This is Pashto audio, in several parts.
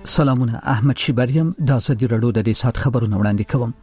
سلامونه، احمد شیبریم د ازادي رادیو د دې سات خبرونه وړاندې کوم.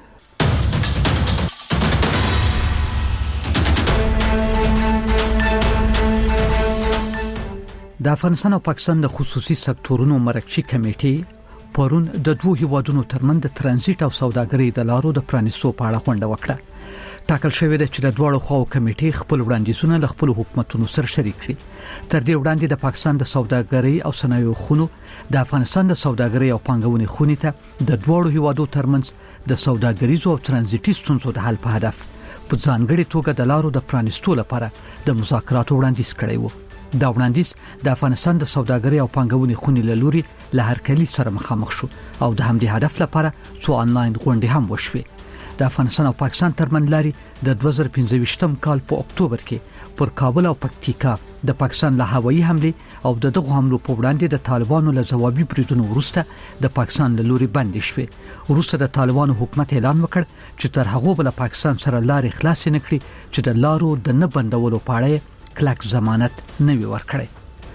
د افغانستان او پاکستان د خصوصي سکتورونو مرکزی کمیټې پرون د دوه هیوادونو ترمنځ د ترانزیت او سوداګرۍ د لارو د پرانیستو په اړه غونډه وکړه. ټاکل شوې ده چې د دوه خواو کمیټې خپل وړاندیزونه له خپل حکومتونو سره شریک کړي. تر دې وړاندې د پاکستان د سوداګرۍ او صنایعو خونو د افغانستان د سوداګرۍ او پانګونې خونې ته د دوه هیوادو ترمنځ د سوداګریزو او ترانزیتي ستونزو د حل په هدف په ځانګړي توګه د لارو د پرانیستو لپاره د مذاکراتو وړاندیز کړی و. دا وړاندیز د افغانستان د سوداګرۍ او پانګونې خونې له لوري له هرکلي سره مخامخ شو او د همدې هدف لپاره څو آنلاین غونډې هم وشوې. د افغانستان او پاکستان ترمنځ لاري د 2015م کال په اکتوبر کې پر کابل او پکتیکا د پاکستان له هوایي حمله او دغه حملو په وړاندې د طالبانو له ځوابي بریدونو وروسته د پاکستان له لوري بند شوې. وروسته د طالبانو حکومت اعلان وکړ چې تر هغه بل پاکستان سره لارې خلاص نه کړي چې د لارو د نه بندولو په اړه کلک ضمانت نه وي ورکړی.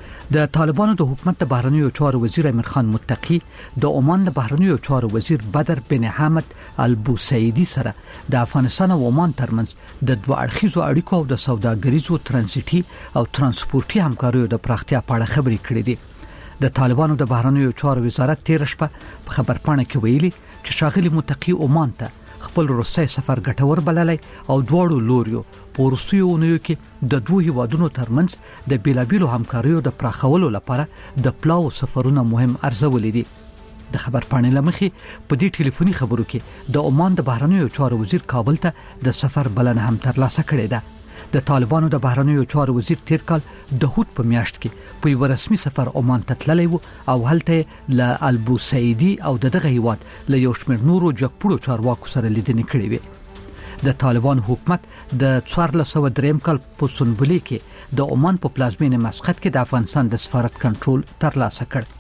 د طالبانو د حکومت د بهرنیو چارو وزیر امیر خان متقی د عمان د بهرنیو چارو وزیر بدر بن حامد البوسعیدی سره د افغانستان او عمان ترمنځ د دوه اړخیزو اړیکو او د سوداګریزو ترانزیتي او ترانسپورتي همکاریو د پراختیا په اړه خبرې کړې دي. د طالبانو د بهرنیو چارو وزارت 13 شپه په خبرپاڼه کې ویلي چې شاغلي متقی عمان ته خپل روسي سفر ګټور بللی او دواړو لوریو په روسیو اونیو کې د دوه هیوادونو ترمنځ د بیلابیلو همکاریو د پراخولو لپاره د پلاو سفرونه مهم ارزولې دي. د خبرپاڼې لمخې په دې ټلیفوني خبرو کې د عمان د بهرنیو چارو وزیر کابل ته د سفر بلنه هم ترلاسه کړې ده. د طالبانو د بهرنیو چارو وزیر تیر کال د هوت په میاشت کې په یو رسمي سفر عمان ته تللی و او هلته له البوسعیدی او دغه هیواد له یو شمېر نورو جګپوړو چارواکو سره لیدنې کړې وې. د طالبان حکومت د 1403 کال په سنبلې کې د عمان په پلازمینه مسقط کې د افغانستان د سفارت کنټرول ترلاسه کړ.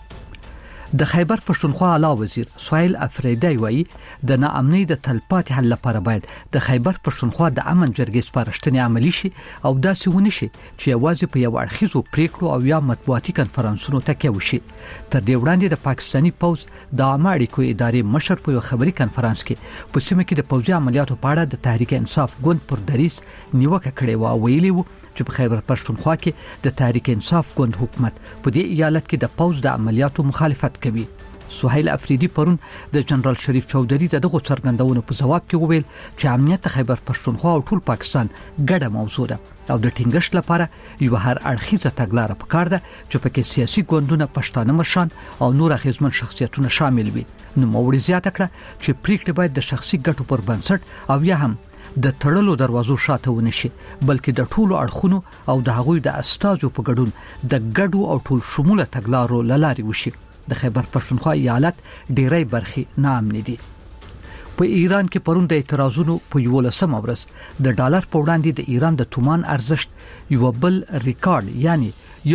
د خیبر پښتونخوا اعلی وزیر سهیل افریدی وایي د ناامنۍ د تلپاتې حل لپاره باید د خیبر پښتونخوا د امن جرګې سپارښتنې عملي شي او داسې ونه شي چې یوازې په یو اړخیزو پریکړو او یا مطبوعاتي کنفرانسونو تکیه وشي. تر دې وړاندې د پاکستاني پوځ د عامه اړیکو ادارې مشر په یو خبري کنفرانس کې په سیمه کې د پوځي عملیاتو په اړه د تحریک انصاف ګوند پر دریس نیوکه کړې و او ویلي و چې په خیبر پښتونخوا کې د تحریک انصاف ګوند حکومت په دې ایالت کې د پوځ د عملیاتو مخالفت کوي. سهیل افریدی پرون د جنرال شریف چودھری دغه څرګندونو په جواب کې وویل چې امنیت خیبر پښتونخوا او ټول پاکستان ګډه موضوع ده او د ټینګښت لپاره یو هر اړخیزه تګلارې پکار ده چې پکې سیاسي ګوندونه، پښتانه مشران او نور اغیزمن شخصیتونه شامل وي. نو موړي زیاته کړه چې پریکړې باید د شخصي ګټو پر بنسټ او یا هم د تړلو دروازو شاته ونشي بلکې د ټولو اړخونو او د هغوی د استازو په ګډون د ګډو او ټول شموله تګلارو لاري وشي. د خیبر پښتونخوا ایالت ډیری برخې ناامنې دي. په ایران کې پرون د اعتراضونو په 11 ورځ د ډالر په وړاندې د ایران د تومان ارزښت یو بل ریکارډ یعنی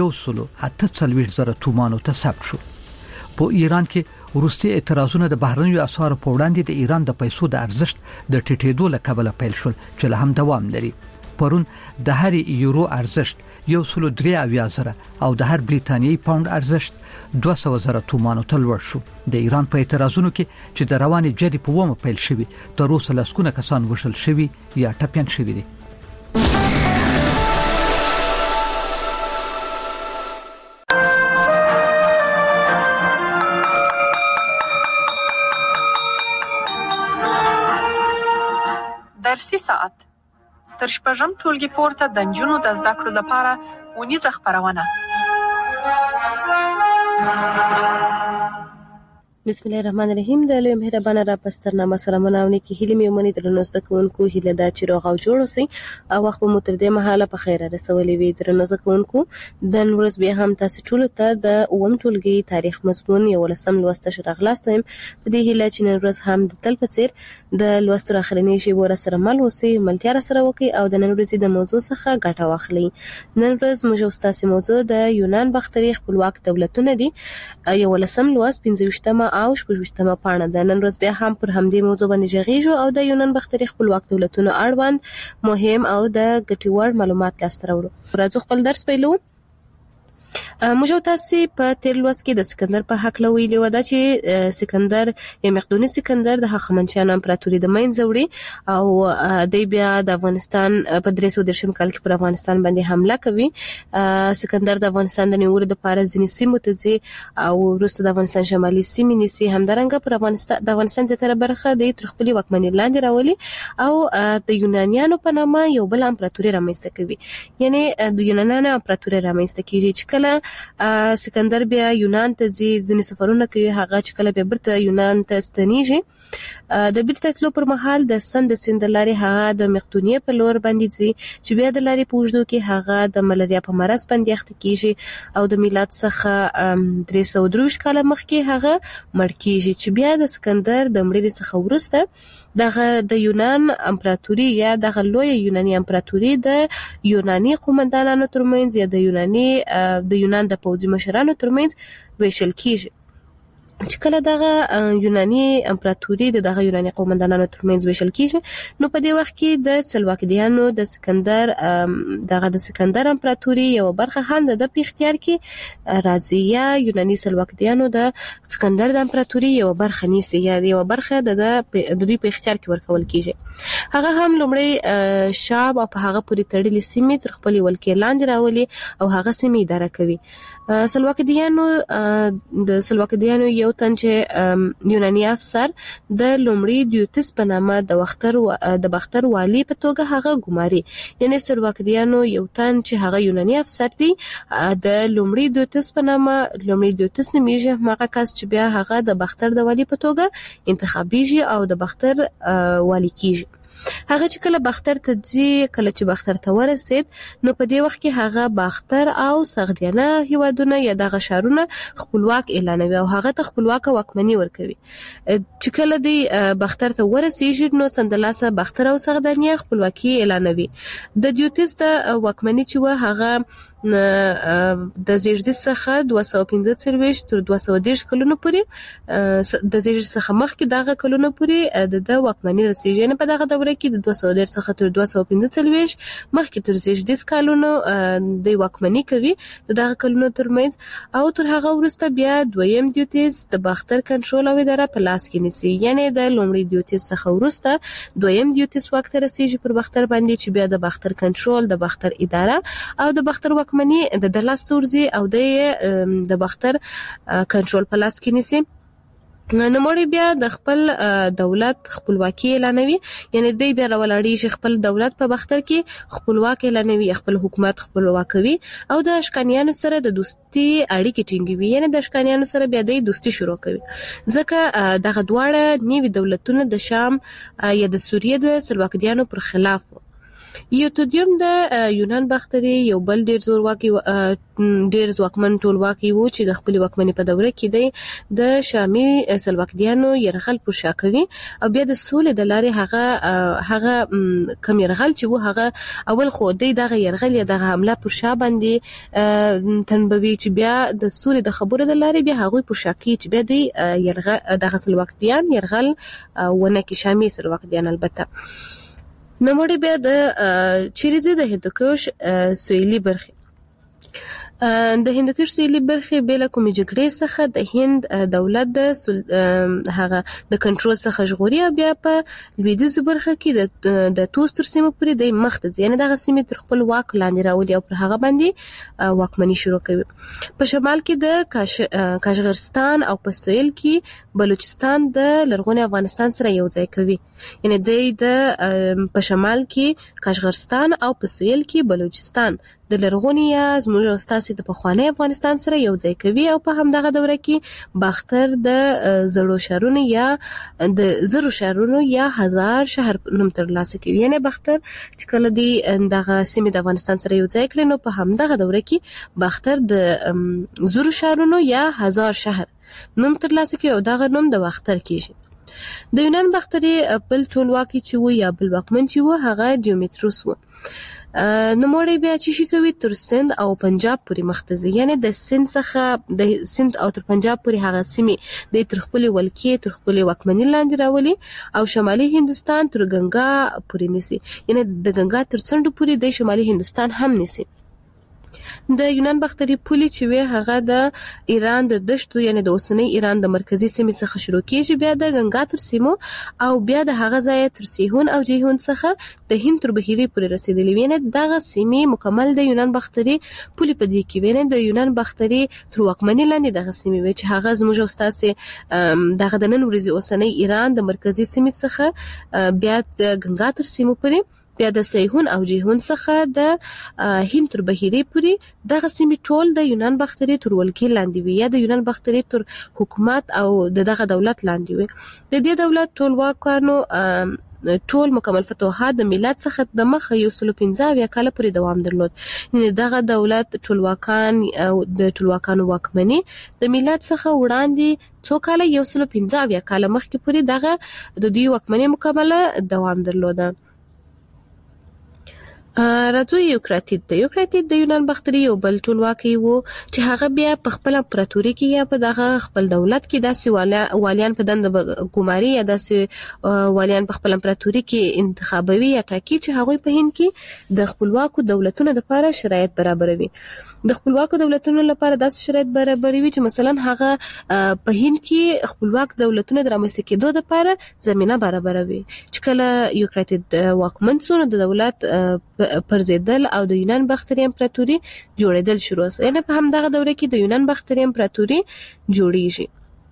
148,000 تومانو ته ثبت شو. په ایران کې وروستي اعتراضونه د بهرنیو اسعارو په وړاندې د ایران د پیسو د ارزښت د ټیټېدو له کبله پیل شول چې له هم دوام لري. پرون د هر یورو ارزښت 103,000 او د هر بریتانیایی پاوند ارزښت 200,000 تومانو ته لوړ شو. د ایران په اعتراضونو کې چې د روانې جدي په ومه پیل شوي تر اوسه لسګونه کسان وژل شوي یا ټپیان شوي دي. درسي ساعت تر شپږم ټولګي پورته د نجونو د زده کړو لپاره ونیزه خپرونه. بسم الله الرحمن الرحیم. د لوی مهربانه را پسترنامه سلامونه او نیکی هیلې مې ومني درنو زده کوونکو هیله دا چې روغ او جوړ اوسئ او وخت مو تر دې مهاله په خیر رسولې وي. درنو زده کوونکو د ورځ بیا هم تاسو ټول ته د اووم ټولګي تاریخ مضمون 11 لوست شراغلاست ويم. په دې هیله چې نن ورځ هم د تل په څیر د لوست اخرنی شی ور سره مل اوسئ، ملتیا سره وکي او د نن ورځې د موضوع څخه ګټه واخلئ. نن ورځ موږ ستاسو موضوع د یونان باختري خپلواک دولتونه دي. 11 لوست 25 او 26 پاڼه ده. نن ورځ بیا هم پر همدې موضوع باندې ژغېږو او د یونان باختري خپلواک دولتونو اړوند مهم او د ګټور معلومات لاسته راوړو. راځو خپل درس پیلو. موږ تاسو په تیر لوست کې د سکندر په حق لویلې و دا چې سکندر یا مقدوني سکندر د هخامنشیانو امپراتوري د منځ وړي او د بیا د افغانستان په 313 کال کې پر افغانستان باندې حمله کوي. سکندر د افغانستان د نیولو لپاره ځینې سیمو ته ځي او وروسته د افغانستان شمالي سیمې نیسي. همدارنګه پر افغانستان زیاتره برخه د تر خپل واکمنۍ لاندې راولي او د یونانیانو په نامه یو بل امپراتوري رامنځته کوي. یعنی د یونانیانو امپراتوري رامنځته کیږي چې کله سکندر بیا یونان ته ځینې سفرونه کوي، هغه چې کله بیا برته یونان ته ستنیږي د بیرته تلو پر مهال د سند لارې هغه د مقدونیه په لور باندې ځي چې بیا د لارې په اوږدو کې هغه د ملاریا په مرض باندې اخته کیږي او د میلاد څخه 303 کال مخکې هغه مړ کیږي چې بیا د سکندر د مړینې څخه وروسته دغه د یونان امپراتوري یا دغه لوی یوناني امپراتوري د یوناني قومندانانو ترمنځ یا د یونان د پوځي مشرانو ترمنځ ویشل کیږي. چې کله دغه یوناني امپراتوري دغه یوناني قومندانانو ترمنځ ویشل کیږي نو په دې وخت کې د سلواکدیانو د سکندر امپراتوري یو برخه هم د په اختیار کې راځي یا یوناني سلواکدیانو د سکندر د امپراتوري یو برخه نیسي یا یو برخه د دوی په اختیار کې ورکول کیږي. هغه هم لومړی شام او په هغه پورې تړلې سیمې تر خپل ولکې لاندې راولي او هغه سیمې اداره کوي. سلواکدیانو یو تن چې یوناني افسر د لومړي دیوتس په نامه د بختر والی په توګه هغه ګماري. یعنی سلواکدیانو یو تن چې هغه یوناني افسر دی د لومړي دیوتس په نامه لومړي دیوتس نومیږي هغه کس چې بیا هغه د بختر د والی په توګه انتخابیږي او د بختر والی کیږي. هغه چې کله بختر ته ځي کله چې بختر ته ورسید نو په دې وخت کې هغه بختر او سغدیانه هیوادونه یا دغه شهرونه خپلواک اعلانوي او هغه ته خپلواک واکمني ورکوي. چې کله دی بختر ته ورسیږي نو سندلاسه بختر او سغدیانه خپلواکي اعلانوي. د دیوتس د واکمني چې و هغه د زیږدیز څخه 245 تر 230 کلونو پورې د زیږدیز څخه مخکې دغه کلونو پورې د واکمنۍ رسیږي. نه په دغه دوره کې د 230 څخه تر 245 مخکې تر زیږدیز کلونو د واکمنۍ کوي د دغه کلونو ترمنځ او تر هغه وروسته بیا دویم دیوتس د بختر کنټرول او اداره په لاس کې نیسي. یعنی د لومړي دیوتس څخه وروسته دویم دیوتس واک ته رسیږي پر بختر باندې چې بیا د بختر کنټرول د بختر اداره او د بختر واکمني د لاس تورځي او د بختر کنټرول په لاس کې نیسي. نوموړي بیا د خپل دولت خپلواکي اعلانوي. یعنی دی بیا راولاړي خپل دولت په بختر کې خپلواک اعلانوي خپل حکومت خپلواکوي او د اشکانیانو سره د دوستي اړیکې ټینګوي. یعنی د اشکانیانو سره بیا د دوستي شروع کوي ځکه دغه دواړه نیوي دولتونه د شام یا د سوریه د سلواکدیانو پر خلاف یوتودیوم د یونان بختري یو بل ډیر ځواکمن ټولواکي وو چې د خپل واکمنۍ په دوره کې دی د شامي سلواکدیانو يرغل پر شا کوي او بیا د سولې د لارې هغه کم يرغل چې وو هغه اول خو دی دغه يرغل یا دغه حمله پر شا باندې تنبوي چې بیا د سولې د خبرو د لارې بیا هغه پر شا کوي چې بیا دوی يرغل دغه سلواکدیان يرغل ونه کې شامي سلواکدیان البته نوموړي بیا د چیرېزي د هندوکش سویلي برخه د هندوکش سویلي برخه بل کومې جګړې څخه د هند دولت د هغه د کنټرول څخه ژغوري او بیا په لویدیځ برخه کې د توستر سیمه پورې د مخته یعنی دغه سیمه تر خپل واک لاندې راولي او پر هغه باندې واکمني شروع کوي. په شمال کې د کاشغرستان او په سویل کې بلوچستان د لرغوني افغانستان سره یو ځای کوي. یعنی د په شمال کې کاشغرستان او په سویل کې بلوچستان د لرغوني یا زموږ استاسي د پخوانی افغانستان سره یو ځای کوي او په همدغه دوره کې باختر د زړو شهرونو یا هزار شهر نوم ترلاسه کوي. یعنی باختر چې کله دی دغه سیمه د افغانستان سره یو ځای کړي نو په همدغه دوره کې باختر د زړو شهرونو یا هزار شهر نوم ترلاسه کوي او دغه نوم د باختر کیږي. د یونان باختري بل ټولواکي چې و یا بل واکمن چې و هغه دیومتروس و. نوموړي بیا چې کوي تر سند او پنجاب پورې مختزي. یعنی د سند څخه د سند او تر پنجاب پورې هغه سیمه د تر خپل ولکې تر خپل واکمنۍ لاندې راولي او شمالي هندستان تر ګنگا پورې نيسي. یعنی د ګنگا تر څنډو پورې د شمالي هندستان هم نيسي. د یونان باختري پولې چې وي هغه د ایران د دشتو یعنی د اوسنۍ ایران د مرکزی سیمې څخه شروع کیږي بیا د ګنگا تر سیمو او بیا د هغه ځای تر سیهون او جیهون څخه د هند تر بحیرې پورې رسیدلې وینه دغه سیمې مکمل د یونان باختري پولې په دې کې وینه د یونان باختري تر واکمنۍ لاندې دغه سیمې وي چې هغه زموږ استاد دغه د نن ورځې اوسنۍ ایران د مرکزی سیمې څخه بیا د ګنگا تر سیمو پورې بیا د سیهون او جیهون څخه د هند تر بحیرې پورې دغه سیمې ټول د یونان باختري تر ولکې لاندې وي یا د یونان باختري تر حکومت او دغه دولت لاندې وي د دې دولت ټولواکانو ټول مکمل فتوحات د میلاد څخه د مخه 115 کال پورې دوام درلود یعنی دغه دولت ټولواکان او د ټولواکانو واکمني د میلاد څخه وړاندې څو کال 115 کال مخکې پورې دغه د دوی واکمني مکمله دوام درلوده راځو یوکراتید د یونان باختري یو بل ټولواکي وو چې هغه بیا په خپل امپراتوري کې یا په دغه خپل دولت کې داسې والیان په دند ګماري یا داسې والیان په خپل امپراتوري کې انتخابوي یا ټاکي چې هغه په هند کې د خپلواکو دولتونو لپاره شرایط برابروي د خپلواکو دولتونو لپاره داسې شرایط برابروي چې مثلا هغه په هند کې خپلواک دولتونو د رامنځته کېدو لپاره زمينه برابروي چې کله یوکراتید واکمن شو د دولت پرزیدل او د یونان باختري امپراتوري جوړېدل شروع شو یعنی په همدغه دوره کې د یونان باختري امپراتوري جوړیږي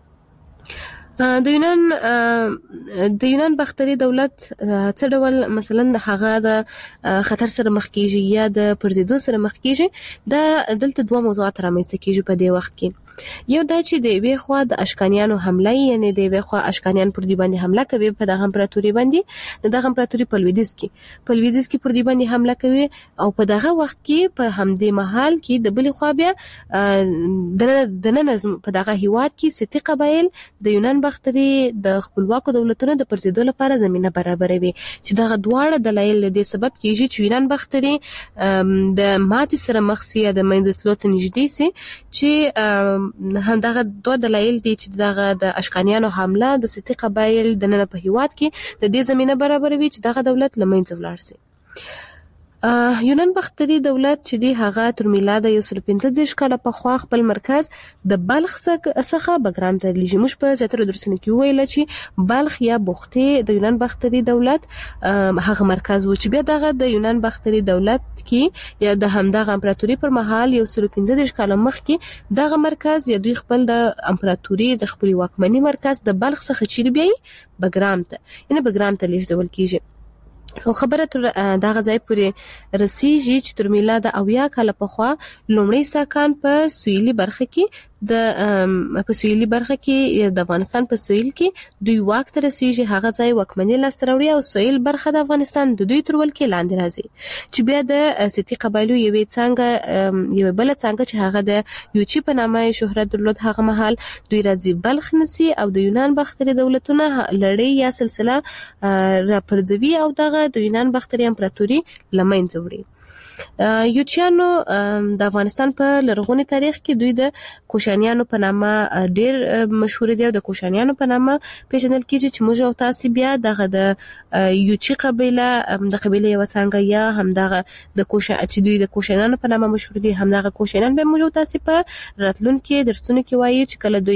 د یونان باختري دولت څه ډول مثلا هغه د خطر سره مخ کیږي یا د پرزیدو سره مخ کیږي د دلته دوه موضوعات رامنځته کیږي په دې وخت کې یو دا چې د وی خو د اشکانیانو حمله یعنی د وی خو اشکانیان پر دی باندې حمله کوي په دغه امپراتوري باندې دغه امپراتوري په لویدیځ کې پر دی باندې حمله کوي او په دغه وخت کې په همدې محل کې د بل خو بیا د نظم په دغه هیواد کې ستي قبایل د یونان باختري د خپلواکو دولتونو د پرزیدو لپاره زمينه برابروي چې دغه دواړه دلایل د سبب کیږي چې یونان باختري د ماتې سره مخ سي د منځتلو ته نږدې سي چې همدغه دوه دلایل دي چې دغه د اشکانیانو حمله د ستي قبایل د نن په هیواد کې د دې زمينه برابروي چې دغه دولت لمنځه ولاړ سي یونان باختري دولت چې دی هغه تر میلاد 115 کال په خوا خپل مرکز د بلخ څخه بګرام ته لږ مش په زیاتره درسونه کې ویل چې بلخ یا بوختي د یونان باختري دولت هغه مرکز و چې بیا دغه د یونان باختري دولت کې یا د همدغه امپراتوري پر مهال 115 کال مخکې دغه مرکز یا دوی خپل د امپراتوري د خپل واکمنۍ مرکز د بلخ څخه چیرې بیاي بګرام ته یعنی بګرام ته لیږدول کیږي او خبره تر دغه ځای پورې رسیږي چې تر میلاد 80 کال په خوا لومړی ساکان په سویلي برخه کې د افغانستان په سویل کې دوی واک ته رسیږي هغه ځای واکمنۍ لاستروي او سویل برخه د افغانستان د دوی تر ولکې لاندې راځي چې بیا د ستي قبایلو یوې څنګه یو بل څنګه چې هغه د یوچی په نامه شهرت درلود هغه محل دوی راځي بلخ نسی او د یونان باختري دولتونه لړۍ یا سلسله را پرځوي او دغه د یونان باختري امپراتوري لمنځه وړي یوچیانو د افغانستان په لرغونی تاریخ کې دوی د کوشانیانو په نامه ډېر مشهور دي او د کوشانیانو په نامه پیژندل کیږي چې موږ او تاسو بیا دغه د یوچی قبیله د قبیله یو څنګه یا همدغه د کوشا چې دوی د کوشانیانو په نامه مشهور دي همدغه کوشانیان به موږ او تاسو په راتلونکو درسونو کې وایي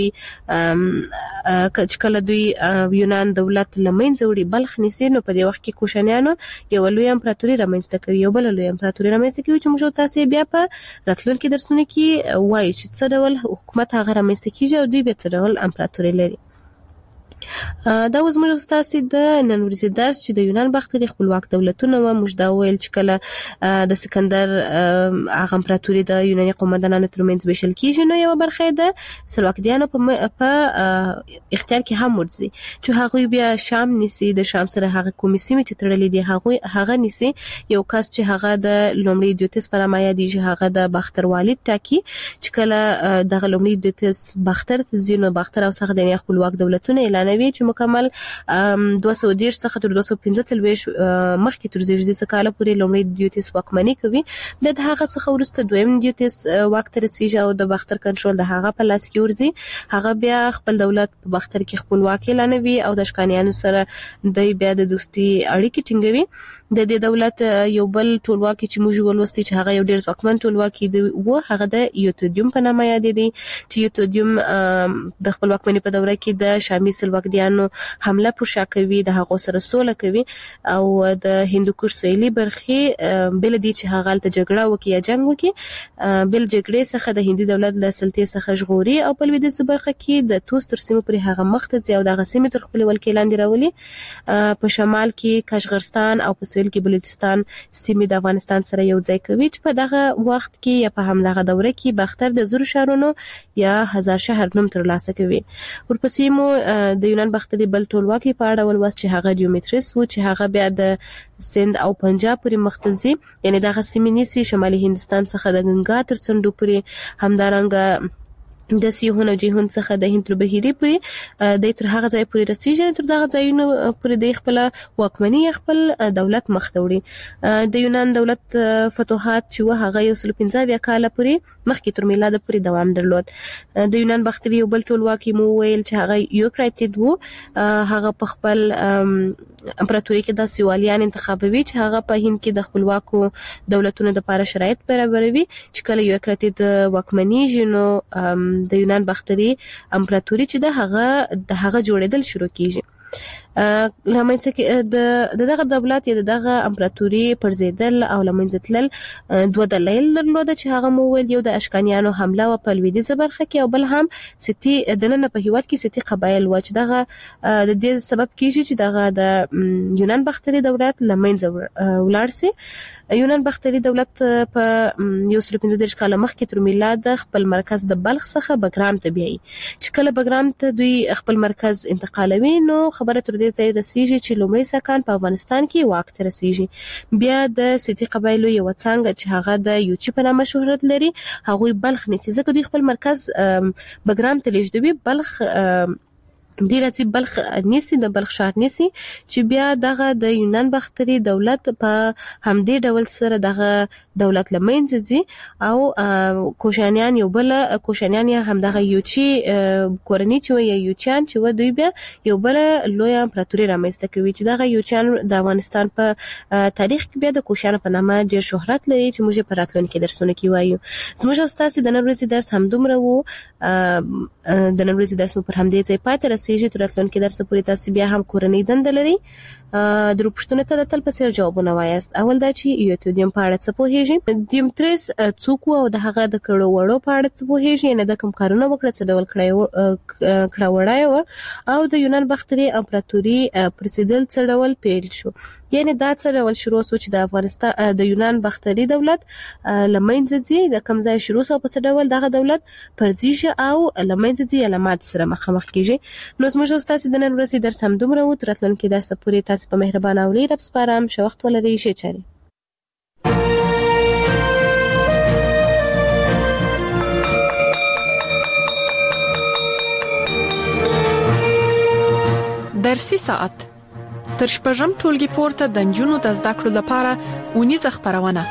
چې کله دوی یونان دولت لمنځه وړي بلخ نسی نو په دې وخت کې کوشانیانو یو لوی امپراتوري رامنځته کوي یو بل لوی امپراتوري رامنځته کوي چې موږ تاسو بیا په راتلونکو درسونو کې وایي چې څه ډول حکومت هغه رامنځته کیږي او دوی به څه ډول امپراتوري لري دا اوس موږ تاسو د نن ورځې درس چې د یونان باختري خپلواک دولتونه و موږ دا ویل چې کله د سکندر هغه امپراتوري د یوناني قومندانانو ترمنځ ویشل کیږي نو یو برخه د سلواکدیانو په اختیار کې هم ورځي چې هغه بیا شام نسی د شام سره هغه کومې سیمې چې تړلې دي هغه نسی یو کس چې هغه د لومړي دیوتس پر مایا دی چې هغه د باختر والد ټاکي چې کله د لومړي دیوتس باختر تزینو باختر او څنګه د خپلواک دولتونه اعلان چې مکمل 210 څخه تر 215 مخکې تر 10 کال پورې لومړی دیوتس واکمني کوي د هغه څخه ورسته دویم دیوتس واک ته رسیږي او د باختر کنټرول د هغه په لاس کې ورځي هغه بیا خپل دولت په باختر کې خپلواکي اعلانوي او د اشکانیانو سره د بیا د دوستي اړیکې ټینګوي د دې دولت یو بل ټولواکي چې موږ ولوستي چې هغه یو ډیر ځواکمن ټولواکي دی و هغه د یوتودیوم په نامه یاد دي چې یوتودیوم د خپل واکمنۍ په دوره کې د شامي سلواکدیانو حمله پر شا کوي د هغو سره سوله کوي او د هندوکش سویلي برخې بل دي چې هغه ته جګړه وکي یا جنگ وکي بل جګړې څخه د هندي دولت له سلطې څخه ژغوري او په لویدیځ برخه کې د توس تر سیمه پورې هغه مخته او د غسیمه تر خپل ولکې لاندې راولي په شمال کې کاشغرستان او په سویل کې بلوچستان سیمې د افغانستان سره یو ځای کوي چې په دغه وخت کې یا په همدغه دوره کې باختر د زرو شهرونو یا هزار شهر نوم ترلاسه کوي. ورپسې مو د یونان باختري بل ټولواکي په اړه ولوست چې هغه ډیومټریس و چې هغه بیا د سند او پنجاب پورې مختلزي یعنی دغه سیمې نيسي شمالي هندستان څخه د ګنگا تر څنډو پورې همدارنګه د سیهون او جیهون څخه د هند تر بهيري پورې د تر هغه ځای پورې رسیږي تر دغه ځایونو پورې د خپل واکمنۍ خپل دولت مختوړي. د یونان دولت فتوحات چې هغه 115 کال پورې مخکې تر میلاد پورې دوام درلود. د یونان باختري یو بل ټولواکي مو ویل چې هغه یوکراتید وو هغه په خپل امپراتوري کې د سیوالیان انتخابوي چې هغه په هند کې د خپلواکو دولتونو لپاره شرایط برابروي چې کله یوکراتید واکمنۍ نو د یونان باختري امپراتوري چې د هغه جوړېدل شروع کیږي. لمنځه کې دغه دولت یا دغه امپراتوري پرزیدل او لمنځه تلل دوه دلایل درلود چې هغه مو ویل یو د اشکانیانو حمله او په لویدیځ برخه کې او بل هم ستی دنه په هیواد کې ستی قبایل و چې دغه د دې سبب کیږي چې دغه د یونان باختري دولت لمنځه ولاړ سي. یونان باختري دولت په 115 کال مخکې تر میلاد خپل مرکز د بلخ څخه بګرام ته بیایي چې کله بګرام ته دوی خپل مرکز انتقالوي نو خبره تر دې ځای رسیږي چې لومړی سکان په افغانستان کې واک ته رسیږي. بیا د سیتی قبایلو یو څنګه چې هغه د یوچی په نامه شهرت لري هغه بلخ نیسي ځکه دوی خپل مرکز بګرام ته لیږدوي بلخ دی راځي بلخ نیسي د بلخ شهر نیسي چې بیا دغه د یونان باختري دولت په همدې ډول سره دغه دولت لمنځه ځي او کوشانیان یو بل کوشانیان هم دغه یوچی کورنۍ چې یا یوچان چې دوی بیا یو بل لوی امپراتوري رامنځته کوي چې دغه یوچان د افغانستان په تاریخ کې بیا د کوشان په نامه ډیر شهرت لري چې موږ په راتلونکي درسونه کې وایو. زموږ استاد د نن ورځې درس هم دومره وو د نن ورځې درس پر همدې ځای پاتې رسیږي تر راتلونکي درس پورې تاسو بیا هم کورنۍ دنده لري درو پښتنه ته تل په څیر جوابونه وایاست. اول دا چې یوتودیم په اړه څه پوهیږي دیمتریس څوک او د هغه د کړو وړو په اړه څه پوهیږي نه د کوم کارونه وکړه څه ډول کړه وړای او د یونان باختري امپراتوري پرسیدل څه ډول پیل شو یعنی دا څه ډول شروع شو چې د افغانستان د یونان باختري دولت لمنځه ځي د کوم ځای شروع شو په څه ډول دغه دولت پرځيږي او لمنځه ځي علامات سره مخامخ کیږي. نو زموږ استاد د نن ورځې درس هم دومره و تر راتلونکي درس پورې تاسو په مهربانه او لري سپارم شو وخت ولري شي چاري. درسي ساعت تر شپږم ټولګي پورته د نجونو د زده کړو لپاره اونیزه خبرونه.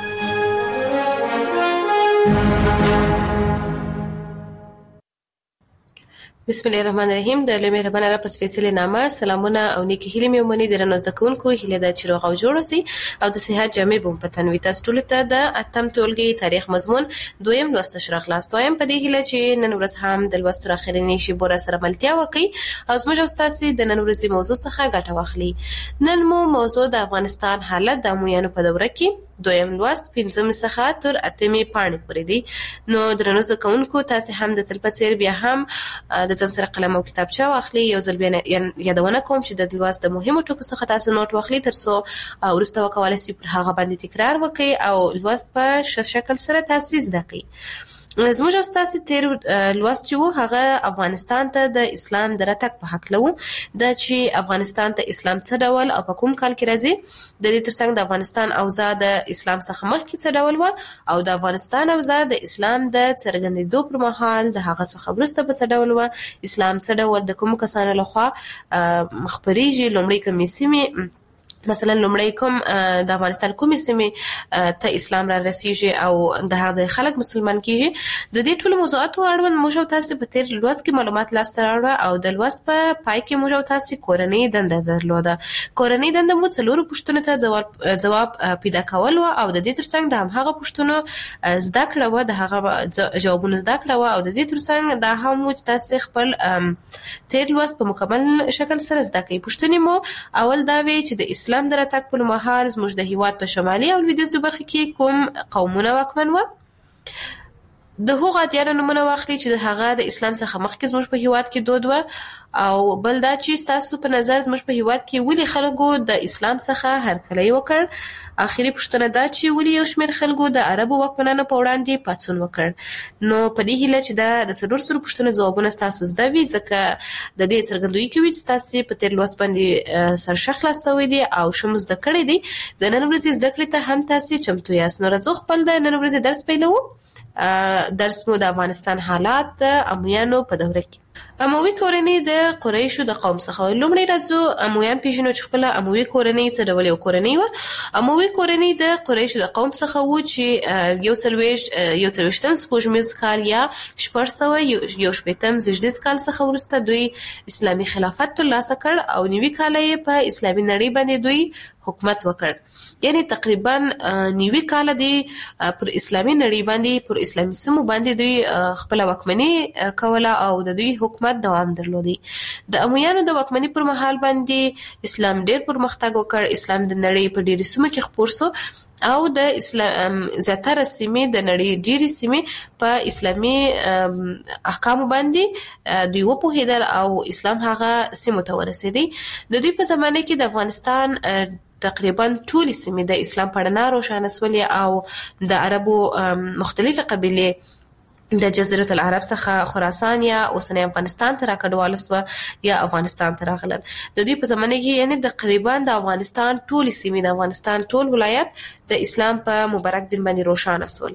بسم الله الرحمن الرحیم. د لمه ربانه را په سپیڅلې نامه سلامونه او نیکی هیله مې ومني د رنوز د کوونکو هیله د چیرغ او جوړ سي او د صحت جامع بوم پتن وي تاسو ټول ته د اتم ټولګي تاریخ مضمون دویم لوست شرح خلاص وایم په دې هیله چې نن ورځ هم د لوست تر اخرنی شي بور سره ملتیا وکي او زموږ استاد د نن ورځې موضوع څخه ګټه واخلي. نن مو موضوع د افغانستان حالت د مویانو په دوره کې دویم لوست 15 څخه تر 8 پاڼې پورې دی. نو درنو زکونکو تاسو هم د تلپاتیر بیا هم د ځان سره قلم او کتابچه واخلي یو ځل بیا یادونه کوم چې د لوست د مهمو ټکو څخه تاسو نوٹ واخلي ترڅو ورسته وکولای شئ پر هغه باندې تکرار وکړئ او لوست په شکل سره تاسو زده کړئ. زموږ استاد تیر لوست چې هغه افغانستان ته د اسلام دراتک په حق لو د چې افغانستان ته اسلام څه ډول او په کوم کال کې راځي د دې ترڅنګ د افغانستان اوضاع د اسلام څخه مخکې څه ډول و او د افغانستان اوضاع د اسلام د څرګندېدو پر مهال د هغه څخه وروسته په څه ډول و اسلام څه ډول د کوم کسانو لخوا مخبريږي لومړی کمیسیمي مثلا لومړی کوم د افغانستان کومې سیمې ته اسلام را رسیږي او د هغه خلک مسلمان کیږي. د دې ټولو موضوعاتو اړوند موږ تاسو په تیر لوست کې معلومات لاسته راوړل او د لوست په پای کې موږ تاسو کورنۍ دنده درلوده. کورنۍ دنده مو څلورو پوښتنو ته جواب پیدا کول او د دې ترڅنګ د هغه پوښتنو زده کړه و د هغه جوابونه زده کړه او د دې ترڅنګ دا هم تاسو خپل تیر لوست په مکمل شکل سره زده کړئ. پوښتنې مو اول دا وی چې د اسلام د راتګ پر مهال زموږ د هیواد په شمالي او لویدیځو برخو کې کوم قومونه واکمن و. د هغو ادیانو نومونه واخلي چې د هغه د اسلام څخه مخکې زموږ په هیواد کې دود و او بل دا چې تاسو په نظر زموږ په هیواد کې ولې خلکو د اسلام څخه هرکلی وکړ. اخیری پوښتنه دا چې ولې یو شمېر خلکو د عربو واکمنانو په وړاندې پاڅون وکړ. نو په دې هیله چې دا د څلور سرو پوښتنو ځوابونه تاسو زده وي ځکه د دې څرګندوي کوي چې تاسو په تیر لوست باندې سرشخ خلاصوي دي او شمو زده کړی دي. د نن ورځې زده کړې ته هم تاسو چمتو یاست. نو راځو خپل د نن ورځې درس پیلوو. درس مو د افغانستان حالات د امویانو په دوره کې. اموي کورنۍ د قریشو د قوم څخه. لومړی راځو امویان پیژنو چې خپل اموي کورنۍ څه ډول یو کورنۍ و. اموي کورنۍ د قریشو د قوم څخه و چې یو څلوېښتم سپوږمیز کال یا 1600 زیږدیز کال څخه وروسته دوی اسلامي خلافت ترلاسه کړ او 90 کال یې په اسلامي نړۍ باندې دوی حکومت وکړ. یعنی تقریبا 90 کال دی پر اسلامي نړۍ باندې پر اسلامي سیمو باندې دوی خپل واکمني کوله او د دوی حکومت دوام درلودي. د امویانو د واکمنۍ پر مهال باندې اسلام ډېر پرمختګ وکړ. اسلام د نړۍ په ډېرو سیمو کې خپور شو او د اسلام زیاتره سیمې د نړۍ ډېرې سیمې په اسلامي احکامو باندې دوی وپوهېدل او اسلام هغه سیمو ته ورسېدی. د دوی په زمانه کې د افغانستان تقریبا ټول سیمې د اسلام په رڼا روښانه شولې او د عربو مختلفې قبیلې د جزیرة العرب څخه خراسان یا اوسنی افغانستان ته راکډواله سوه یا افغانستان ته راغلل. د دوی په زمانه کې یعنی تقریبا د افغانستان ټول سیمې د افغانستان ټول ولایت د اسلام په مبارک دین باندې روښانه شول.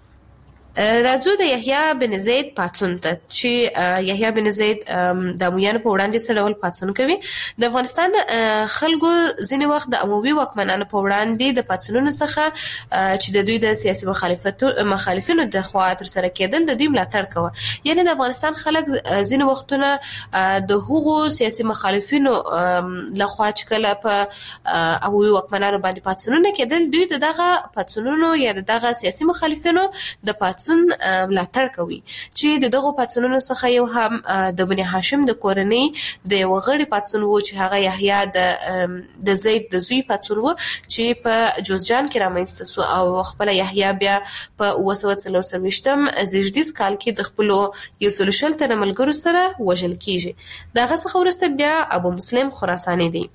راځو د یحیی بن زید پاڅون ته چې یحیی بن زید د امویانو په وړاندې څه ډول پاڅون کوي. د افغانستان خلکو ځینې وخت د اموي واکمنانو په وړاندې د پاڅونونو څخه چې د دوی د سیاسي مخالفینو د خوا ترسره کېدل د دوی ملاتړ کوه. یعنی د افغانستان خلک ځینې وختونه د هغو سیاسي مخالفینو لخوا چې کله په اموي واکمنانو باندې پاڅونونه کېدل دوی دغه پاڅونونو یا دغه سیاسي مخالفینو د پاڅون ملاتړ کوي چې دغه پاڅونونو څخه یو هم د بني هاشم د کورنۍ د یو غړي پاڅون وو چې هغه یحیی د زید د زوی پاڅون وو چې په جوزجان کې رامنځته شو او خپل یحیی بیا په 1940 زیږدیز کال کې د خپل یو سلوشل تر ملګرو سره وژل کیږي. دغه څخه وروسته بیا ابو مسلم خراساني دی.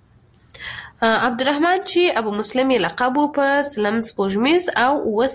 عبدالرحمن چې ابو مسلم یې لقب په سلم سپوږمیز او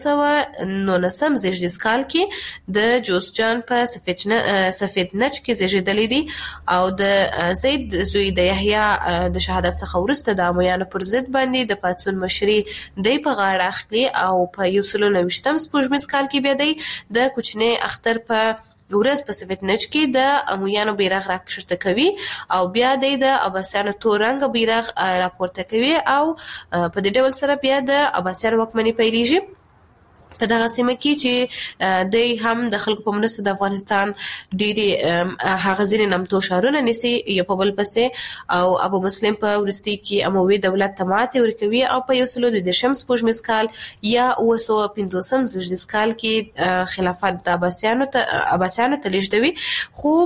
1919 زیږدیز کال کې د جوزجان په سفید نج کې زیږیدلی دی او د زید زوی د یحیی د شهادت څخه وروسته د امویانو پر ضد باندې د پاڅون مشري دی په غاړه اخلي او په 1929 سپوږمیز کال کې بیا دی د کوچنی اختر په ورځ په سفید نج کې د امویانو بیرغ راکښته کوي او بیا د عباسیانو تور رنګ بیرغ راپورته کوي او په دې ډول سره بیا د عباسیانو واکمني پیلېږي په دغه سیمه کې چې دوی هم د خلکو په مرسته د افغانستان ډېرې هغه ځینې نامتو ښارونه نیسي یو په بل پسې او ابو مسلم په وروستي کې اموي دولت ته ماتې ورکوي او په 1930 سپوږمیز کال یا 1950 زیږدیز کال کې خلافت د عباسیانو ته لیږدوي. خو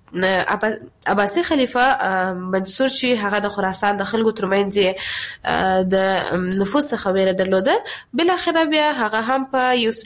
عباسي خلیفہ منصور چې هغه د خراسان د خلکو ترمنځ د نفوذ څخه ویره درلوده بل اخره بیا هغه هم په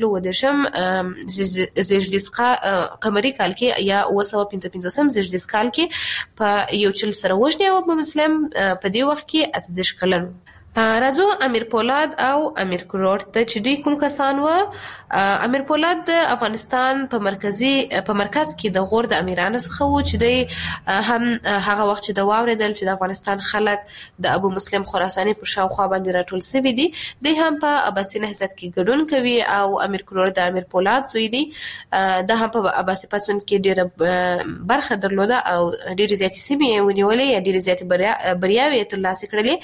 1930 زیږدیز قمري کال کې یا 1955 زیږدیز کال کې په یو چل سره وژني او ابو مسلم په دې وخت کې 18 کلن. راځو امیر پولاد او امیر کروړ ته چې دوی کوم کسان و. امیر پولاد د افغانستان په مرکز کې د غور د امیرانو څخه و چې دوی هم هغه وخت چې د واوریدل چې د افغانستان خلک د ابو مسلم خراساني پر شاوخوا باندې راټول شوي دي دوی هم په عباسي نهضت کې ګډون کوي او امیر کروړ د امیر پولاد زوی دی د هم په عباسي پاڅون کې ډېره برخه درلوده او ډېرې زیاتې سیمې یې ونیولې یا ډېرې زیاتې بریاوې یې ترلاسه کړلې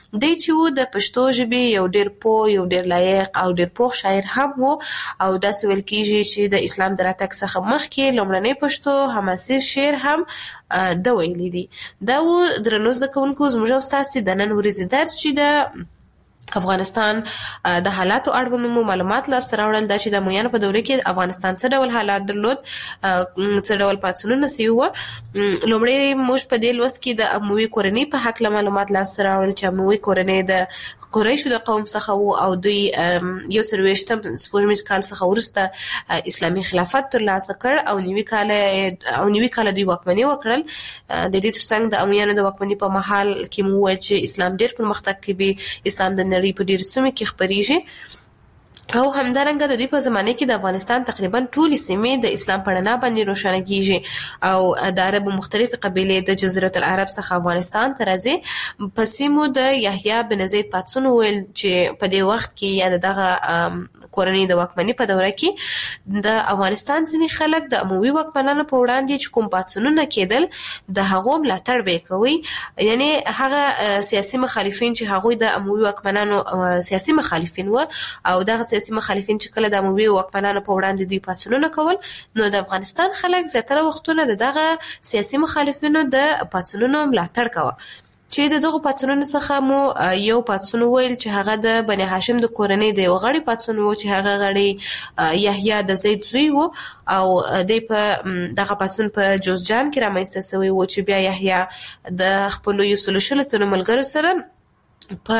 دی چې د پښتو ژبې یو ډېر پوه یو ډېر لایق او ډېر پوه شاعر هم و او داسې ویل کېږي چې د اسلام د راتګ څخه مخکې لومړنی پښتو حماسي شعر هم د ویلي دي. دا و درنو زده کوونکو زموږ او ستاسې د نن ورځې درس چې د افغانستان د حالاتو اړوند معلومات لاسته راوړل دا چې د امویانو په دوره کې افغانستان څه ډول حالات درلود، څه ډول پاڅونونه سوي وو. لومړی موږ په دې لوست کې د اموي کورنۍ په حق معلومات لاسته راوړل چې اموي کورنۍ د قریشو د قوم څخه وو او دوی 120 سپوږمیز کال څخه وروسته اسلامي خلافت ترلاسه کړ او نوي کال دوی واکمني وکړل. د دې ترڅنګ د امویانو د واکمنۍ په مهال کې مو وویل چې اسلام ډېر پرمختګ کوي، اسلام د نړۍ په ډېرو سیمو کې خپرېږي او همدارنګه د دې په زمانه کې د افغانستان تقریبا ټولې سیمې د اسلام په رڼا باندې روښانه کیږي او د عربو مختلفې قبیلې د جزیرة العرب څخه افغانستان ته راځي. په سیمو د یحیی بن زید پاڅون ویل چې په دې وخت کې یا دغه کورنۍ د واکمنۍ په دوره کې د افغانستان ځینې خلک د اموي واکمنانو په وړاندې چې کوم پاڅونونه کېدل د هغو ملاتړ به کوي، یعنی هغه سیاسي مخالفین چې هغوی د اموي واکمنانو سیاسي مخالفین و او دغه سیاسي مخالفین چې کله د اموي واکمنانو په وړاندې دوی پاڅونونه کول نو د افغانستان خلک زیاتره وختونه دغه سیاسي مخالفینو د پاڅونونو ملاتړ کوي. چې دغه پاڅونونو څخه مو یو پاڅون ویل چې هغه د بني هاشم د کورنۍ د یو غړي پاڅون وو چې هغه غړي یحیی د زید زوی وو او د دغه پاڅون په جوزجان کې رامنځته شوی وو چې بیا یحیی د خپل یو سلوشل تر ملګرو سره په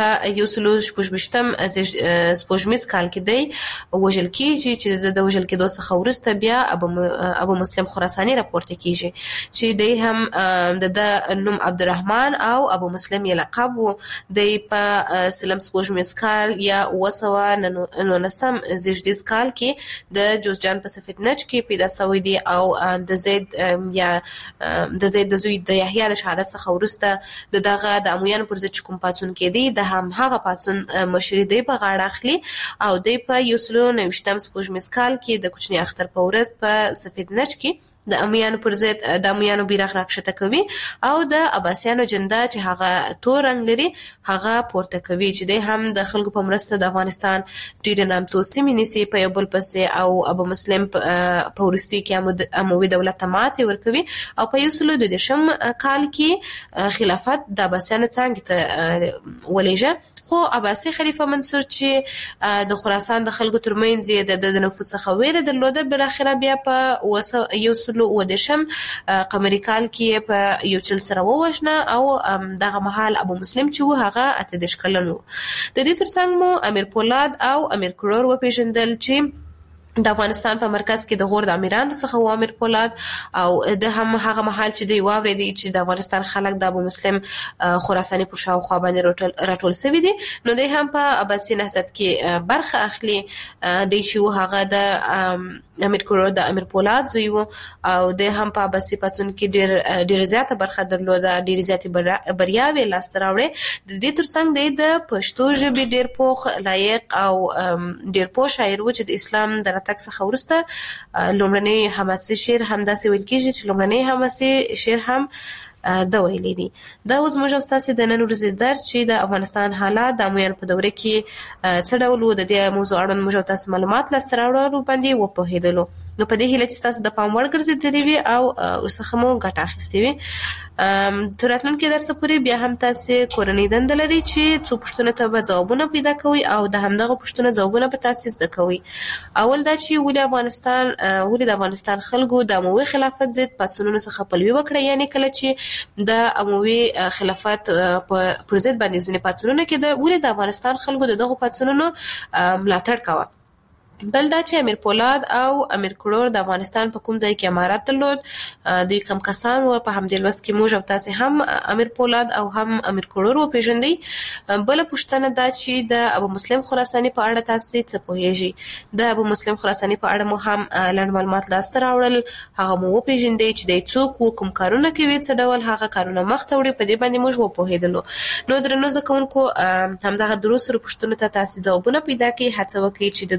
126 سپوږمیز کال کې دی وژل کېږي چې د وژل کېدو څخه وروسته بیا ابو مسلم خراساني راپورته کېږي چې دی هم د نوم عبدالرحمن او ابو مسلم یې لقب و. دی په سلم سپوږمیز کال یا 919 زیږدیز کال کې د جوزجان په سفید نج کې پیدا شوی دی او د زید یا د زید د زوی د یحیی د شهادت څخه وروسته دغه د امویانو پر ضد کوم پاڅون کې د هم هغه پاڅون مشري دی په غاړه اخلي او دی په 129 سپوږمیز کال کې د کوچني اختر په ورځ په سفید نج کې د امیانو پر ضد د امیانو بیرغ راکښته کوي او د عباسیانو جنده چې هغه تور رنګ لري هغه پورته کوي چې د هم د خلکو په مرسته د افغانستان ډیر نامتو سیمې نیسي په یو بل پسې او ابو مسلم په ورستي کې اموي دولت ته ماتې ورکوي او په 112 کال کې خلافت د عباسیانو څنګه ته ولېږه. خو عباسي خلیفہ منصور چې د خراسان د خلکو ترمنځ د نفوذ څخه ویره درلوده بل اخره بیا په ودشم قمری کال کې په یو چل سره ووښنه او دغه مهال ابو مسلم چې هغه 18 کلن و. د دې ترڅنګ مو امیر پولاد او امیر کروړ وپیژندل چې د افغانستان په مرکز کې د غور د امیرانو څخه و امیر پولاد او د هم هغه محل چې دی واورېدي چې د افغانستان خلک د ابو مسلم خراساني په شاوخوا باندې راټول شوي دي نو دی هم په عباسي نهضت کې برخه اخلي. دی چې هغه د امیر کروړ د امیر پولاد زوی و او د هم په عباسي پاڅون کې ډیر زیاته برخه درلوده، ډیر زیاتې بریاوې لاسته راوړې. د دې ترڅنګ دی د پښتو ژبې ډیر پوخ لایق او ډیر پوه شاعر و چې د اسلام د راتګ څخه وروسته لومړنی حماسي شعر هم داسې ویل کېږي چې لومړنی حماسي شعر هم د ویلي دي. دا اوس موږ تاسو د نن ورځې درس چې د افغانستان حالات د امویانو په دوره کې څه ډول و د دې موضوع اړوند موږ تاسو معلومات لاسته راوړو باندې وپوهېدلو. نو په دې هیله چې تاسو د پام وړ ګرځېدلې وي او ورڅخه مو ګټه اخیستې وي. تر راتلونکي درس پورې بیا هم تاسو کورنۍ دنده لري چې څو پوښتنو ته به ځوابونه پیدا کوئ او د همدغه پوښتنو ځوابونه به تاسو زده کوئ. اول دا چې ولې د افغانستان خلکو د اموي خلافت ضد پاڅونونو څخه پلوي وکړه، یعنی کله چې د اموي خلافت پر ضد باندې ځینې پاڅونونه کېده ولې د افغانستان خلکو دغه پاڅونونو ملاتړ کاوه. بل دا چې امیر پولاد او امیر کروړ د افغانستان په کوم ځای کې امارات درلود، دوی کم کسان و. په همدې لوست کې موږ تاسو هم امیر پولاد او هم امیر کروړ وپیژندئ. بل پوښتنه دا چې د ابو مسلم خراساني په اړه تاسو څه پوهیږئ؟ د ابو مسلم خراساني په اړه مو هم لنډ معلومات لاسته راوړل، هغه مو وپیژندئ چې د څوک و کوم کارونه کوي، څه ډول هغه کارونه مخته وړي، په دې باندې موږ وپوهېدلو. نو درنو زده کوونکو همدغه دروسرو پوښتنو ته تاسو ځوابونه پیدا کړئ، هڅه وکړئ چې د دروسرو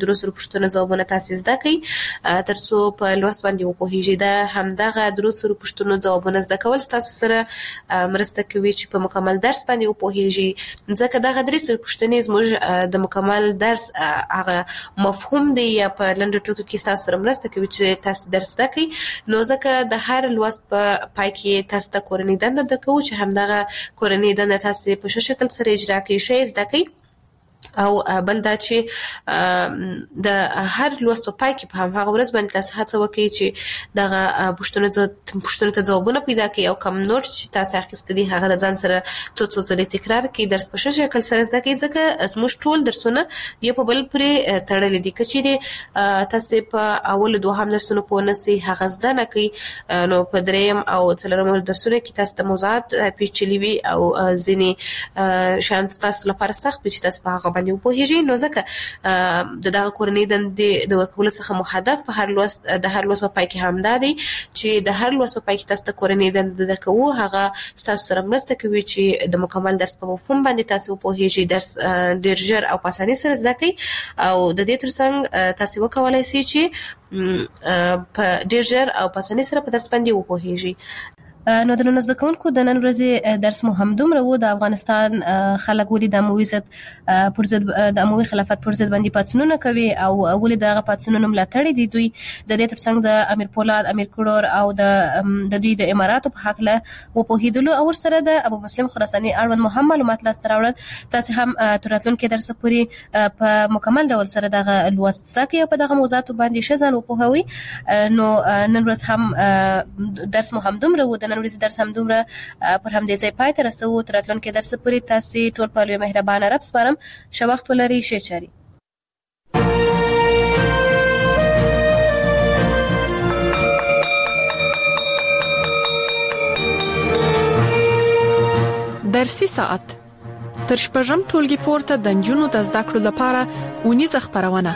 پوښتنو ځوابونه تاسو زده کړئ ترڅو په لوست باندې وپوهیږئ. دا همدغه درو سره پوښتنو ځوابونه زده کول تاسو سره مرسته کوي چې په مکمل درس باندې وپوهیږئ، ځکه دا غدري سره پوښتنې زموږ د مکمل درس هغه مفهوم دی یا په لنډو ټکو کې تاسو سره مرسته کوي چې تاسو درس زده کړئ. نو ځکه د هر لوست په پای کې تاسو ته کورنۍ دنده درکوو چې همدغه کورنۍ دنده تاسو په ښه شکل سره اجرا کړئ، شی زده کړئ. او بل دا چې د هر لوست په پای کې په هغه ورځ باندې تاسو هڅه وکړئ چې دغه پوښتنو ته ځوابونه پیدا کړئ او کوم نوټ چې تاسو اخیستی دي هغه د ځان سره څو ځلې تکرار کړئ، درس په ښه شکل سره زده کړئ، ځکه زموږ ټول درسونه یو په بل پورې تړلي دي. که چیرې تاسو په اول دوهم درسونو پوه نشئ هغه زده نه کړئ، نو په دریم او څلورم درسونو کې تاسو ته موضوعات پیچلي وي او ځینې شیان تاسو لپاره سخت وي چې تاسو په هغه باندې وپوهیږئ. نو ځکه دغه کورنۍ دندې د ورکولو څخه هدف په هر لوست د هر لوست په پای کې همدا دی چې د هر لوست په پای کې تاسو ته کورنۍ دنده درکوو، هغه تاسو سره مرسته کوي چې د مکمل درس په مفهوم باندې تاسو وپوهیږئ، درس ډیر ژر او په اسانۍ سره زده کړئ. او د دې ترڅنګ تاسو وکولای شئ چې په ډیر ژر او په اسانۍ سره په درس باندې وپوهیږئ. نو د نن زده کوونکو د نن ورځې درس مو هم دومره و. د افغانستان خلک ولې د عمومي ضد پر ضد د عمومي خلافت پر ضد باندې پاتونونه کوي او ولې دغه پاتونونه ملاتړ دي دوی د دې ترڅنګ د امیر پولاد، امیر کروړ او د دوی د اماراتو په حق له وپوهیدلو او سره د ابو مسلم خراساني اړوند مهم معلومات لاسته راوړل. تاسو هم تر راتلونکي درس پورې په مکمل ډول سره دغه لوست زده کړئ او په دغه موضوعاتو باندې ښه ځان وپوهوئ. نو نن ورځ هم درس مو هم دومره و. د نن ورځې درس هم دومره پر همدې ځای پای ته رسوو. تر راتلونکي درس پورې تاسو ټول په لوی مهربانه رب سپارم. ښه وخت ولرئ، ښه چاري. درسي ساعت تر شپږم ټولګي پورته د نجونو د زده کړو لپاره اونیزه خپرونه.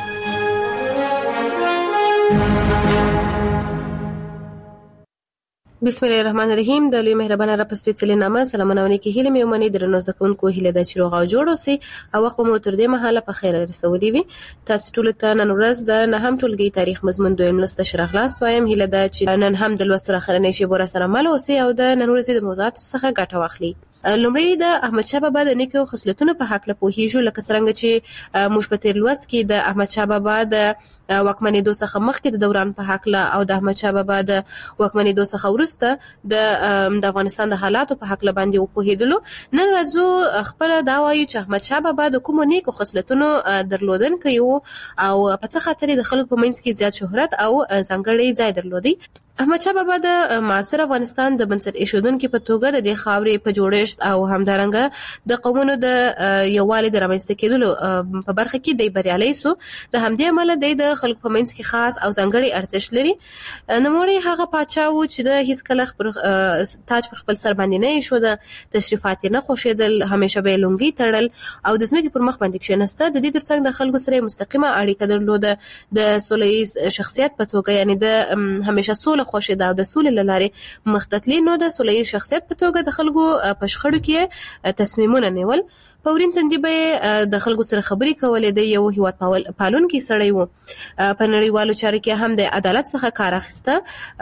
بسم الله الرحمن الرحیم. د لوی مهربانه رب سپېڅلې نامه سلامونه ونکي هیله مې ومني. درنو زده کوونکو هیله ده چې روغ او جوړ اوسئ او وخت مو تر دې مهاله په خیر رسولي وي. تاسو ټول ته نن ورځ د نهم ټولګي تاریخ مضمون دویم لوست شرغلاست وایم. هیله ده چې نن هم د لوست اخرنۍ شیبه سره مل اوسئ او د نن ورځې د موضوعات څخه ګټه واخلئ. لومړی د احمد شاه بابا د نیکو خصلتونو په حق له پوهیږو، لکه څنګه چې موږ په تیر لوست کې د احمد شاه بابا د واکمنېدو څخه مخکې د دوران په حق له او د احمد شاه بابا د واکمنېدو څخه وروسته د افغانستان د حالاتو په حق له باندې وپوهیدلو. نن راځو خپل دا وایو چې احمد شاه بابا د کومو نیکو خصلتونو درلودونکی و او په څه خاطر د خلکو په منځ کې زیات شهرت او ځانګړی ځای درلودي. احمد شاه بابا د معاصر افغانستان د بنسټ ایښودونکو په توګه د خاورې په جوړښت او همدارنګه د قومونو د یووالي د رامنځته کېدلو په برخه کې دی بریالي سو. د همدې عمله د خلکو په منځ کې خاص او ځانګړی ارزښت لري. نوموړی هغه پاچا و چې د هیڅ کله تاج پر خپل سر باندې نه ایښود، تشریفات نه خوښېدل، همیشه به لونګي تړل او د ځمکې پر مخ باندې کښېنسته. د دې ترڅنګ د خلکو سره مستقیمه اړیکه درلوده. د سولهییز شخصیت په توګه یعنی د همیشه سوله خوښېده او د سولې لارې مختتلی. نو د سولهییز شخصیت په توګه د خلکو په شخړو کې تصمیمونه نیول. په ورین تندي به د خلکو سره خبرې کولې. د یو هیواد پالونکي سړی و. په نړیوالو چارو کې هم د عدالت څخه کار اخیسته.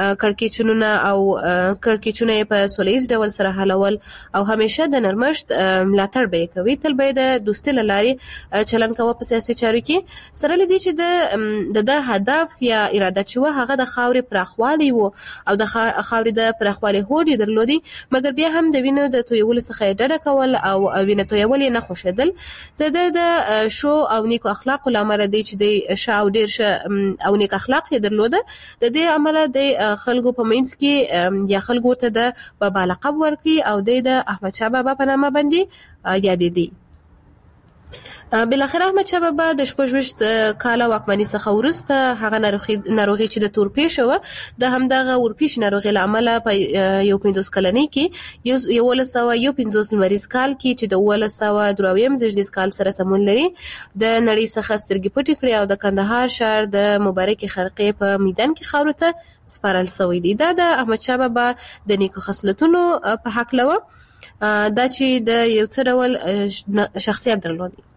کړکېچونه په سولهییز ډول سره حلول او همیشه د نرمښت ملاتړ به کوي. تل به د دوستۍ له لارې چلند کوه په سیاسي چارو کې. سره له دې چې د هدف یا اراده چې هغه د خاورې پراخوالی و او د خاورې د پراخوالی هوډ درلودي، مګر بیا هم د وینو د تویولو څخه ډډه کول او وینې تویول نه خوښېدل. د شو او نیکو اخلاق لامل دی چې د شاو ډیر ښه او نیک اخلاق یې درلوده. د دې عمله د خلکو په منځ کې یا خلکو ته د بابا لقب ورکړي او د احمد شاه بابا په نامه باندې یادېدي. بالاخره احمد شاه بابا د 26 کاله واکمنۍ څخه وروسته هغه ناروغي چې د تورپیشه و د همدغه ورپیش ناروغي له امله په 15 کلنۍ کې 1151 لمریز کال کې چې د 1103 زیږدیز کال سره سمون لري د نړۍ څخه سترګې پټې کړې او د کندهار ښار د مبارکې خرقې په میدان کې خاورو ته سپارل شوی دی. دا د احمد شاه بابا د نیکو خصلتونو په حق لوه دا چې د یو څه ډول شخصیت درلودي.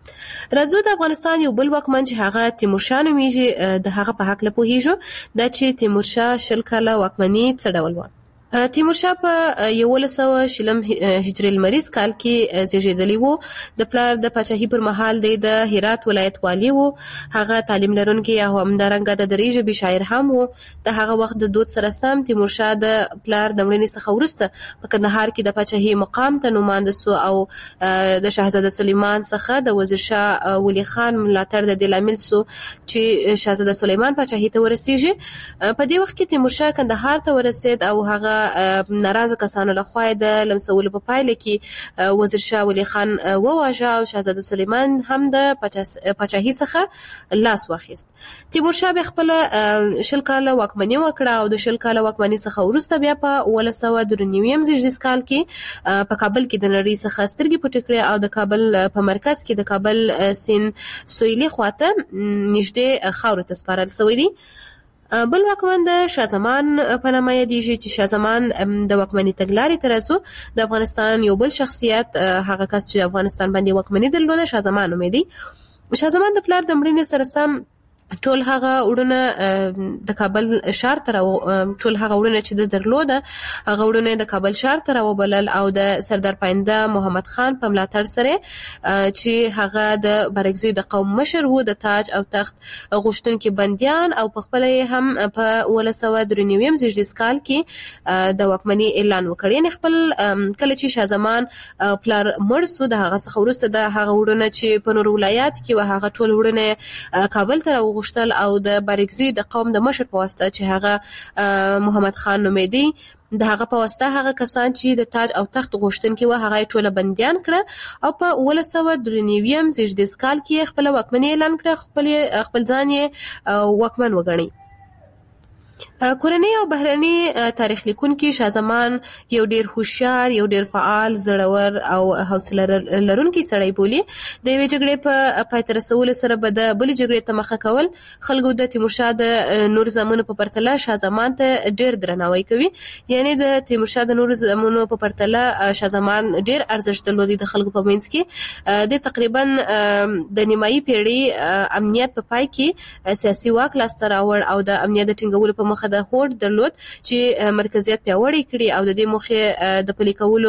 راځو د افغانستان یو بل واکمن چې هغه تیمورشاه نومیږي د هغه په حق له پوهیږو دا چې تیمورشاه 10 کاله واکمني څه ډول و. تیمورشاه په 1100 هجری لمریز کال کې زیږیدلی وو. د پلار د پاچاهۍ پر مهال د هرات ولایت والی وو. هغه تعلیم لرونکی او همدارنګه د دري ژبې شاعر هم وو. د هغه وخت د دود سره سم تیمورشاه د پلار د مړینې څخه وروسته په کندهار کې د پاچاهۍ مقام ته نوماند سو او د شاهزاده سلیمان څخه د وزیر شاه ولی خان ملاتړ د لامل سو چې شاهزاده سلیمان پاچاهۍ ته ورسیږي. په دې وخت کې تیمورشاه کندهار ته ورسید او هغه ناراضه کسانو لخوا د لمسولو په پایله کې وزیر شاه ولی خان وواژه او شاهزاده سلیمان هم د پاچاهۍ څخه لاس واخیست. تیمورشاه به خپل 10 کاله واکمني وکړه او د 10 کاله واکمني څخه وروسته بیا په 1993 زیږدیز کال کې په کابل کې د نړۍ څخه سترګې پټې کړې او د کابل په مرکز کې د کابل سین سویلي خواته نږدې خاورو ته سپارل شوی دی. بل واکمن د شاه زمان په نامه یادیږي چې شاه زمان د واکمنۍ تګلارې ترڅو د افغانستان یو بل شخصیت هغه کس چې افغانستان باندې واکمني درلوده شاه زمان نومېدی. شاه زمان د پلار د مړینې سره سم ټول هغه وړونه د کابل شهر ته ټول هغه وړونه چې د درلوده هغه وړونه د کابل شهر ته راوبلل او د سردار پاینده محمد خان په ملاتړ سره چې هغه د بارګزي د قوم مشر وو د تاج او تخت غوښتونکي بنديان او په خپل هم په 1993 زیږدیز کال کې د واکمنۍ اعلان وکړ. یعنی خپل کله چې شاه زمان پلار مړ سو د هغه څخه وروسته د هغه وړونه چې په نور ولایات کې و هغه ټول وړونه کابل ته غوښتل او د بارګزي د قوم د مشر په واسطه چې هغه محمد خان نومېدی د هغه په واسطه هغه کسان چې د تاج او تخت غوښتونکي و هغه ټول بنديان کړه او په 1993 زیږدیز کال کې خپل واکمنۍ اعلان کړ. خپل ځان یې واکمن وګڼي. کورنۍ او بهرني تاریخ لیکونکي شاه زمان یو ډیر هوښیار یو ډیر فعال زړور او حوصله لرونکي سړی بولي. د یوې جګړې په پای ته رسولو سره به د بلې جګړې ته مخه کول. خلکو د تیمورشاه د نور زامنو په پرتله شاه زمان ته ډیر درناوی کوي. یعنی د تیمورشاه د نور زامنو په پرتله شاه زمان ډیر ارزښت درلودي د خلکو په منځ کې. د تقریبا د نیمایي پیړۍ امنیت په پای کې سیاسي واک لاسته راوړ او د امنیت د ټینګولو په مخه د هوډ درلود چې مرکزیت پیاوړی کړي او د دې موخې د پلي کولو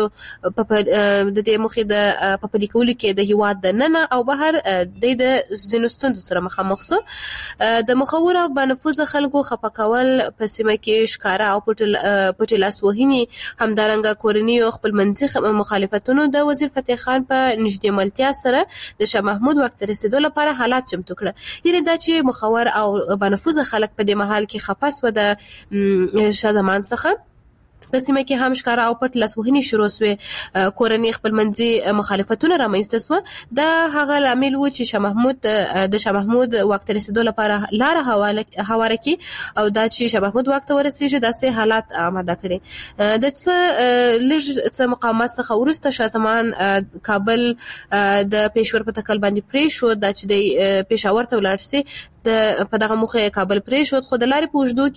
د دې موخې د پلي کولو کې د هیواد د ننه او بهر د ځینو ستونزو سره مخامخ سو. د مخور او بنفوذ خلکو خپه کول په سیمه کې ښکارا او پټ لاس وهنې همدارنګه کورنۍ او خپل منځي مخالفتونو د وزیر فتح خان په نږدې ملتیا سره د شاه محمود وخت رسیدو لپاره حالات چمتو کړه. یعنی دا چې مخور او بنفوذ خلک په دې محل کې خپاس و د شاه زمان څخه په سیمه کې هم ښکارا او پټ لاسوهنې شروع شوې. کورنۍ خپل منځي مخالفتونه رامنځته شوه. دا هغه لامل و چې شاه محمود واک ته رسیدو لپاره لاره هواره کړي او دا چې شاه محمود واک ته ورسیږي داسې حالات آماده کړي. د څه مقاومت څخه وروسته شاه زمان کابل د پېښور په تکل باندې پرې شو دا چې د پېښور ته ولاړ شي. په دغه موخه کابل پرې شو. خو د لارې په اوږدو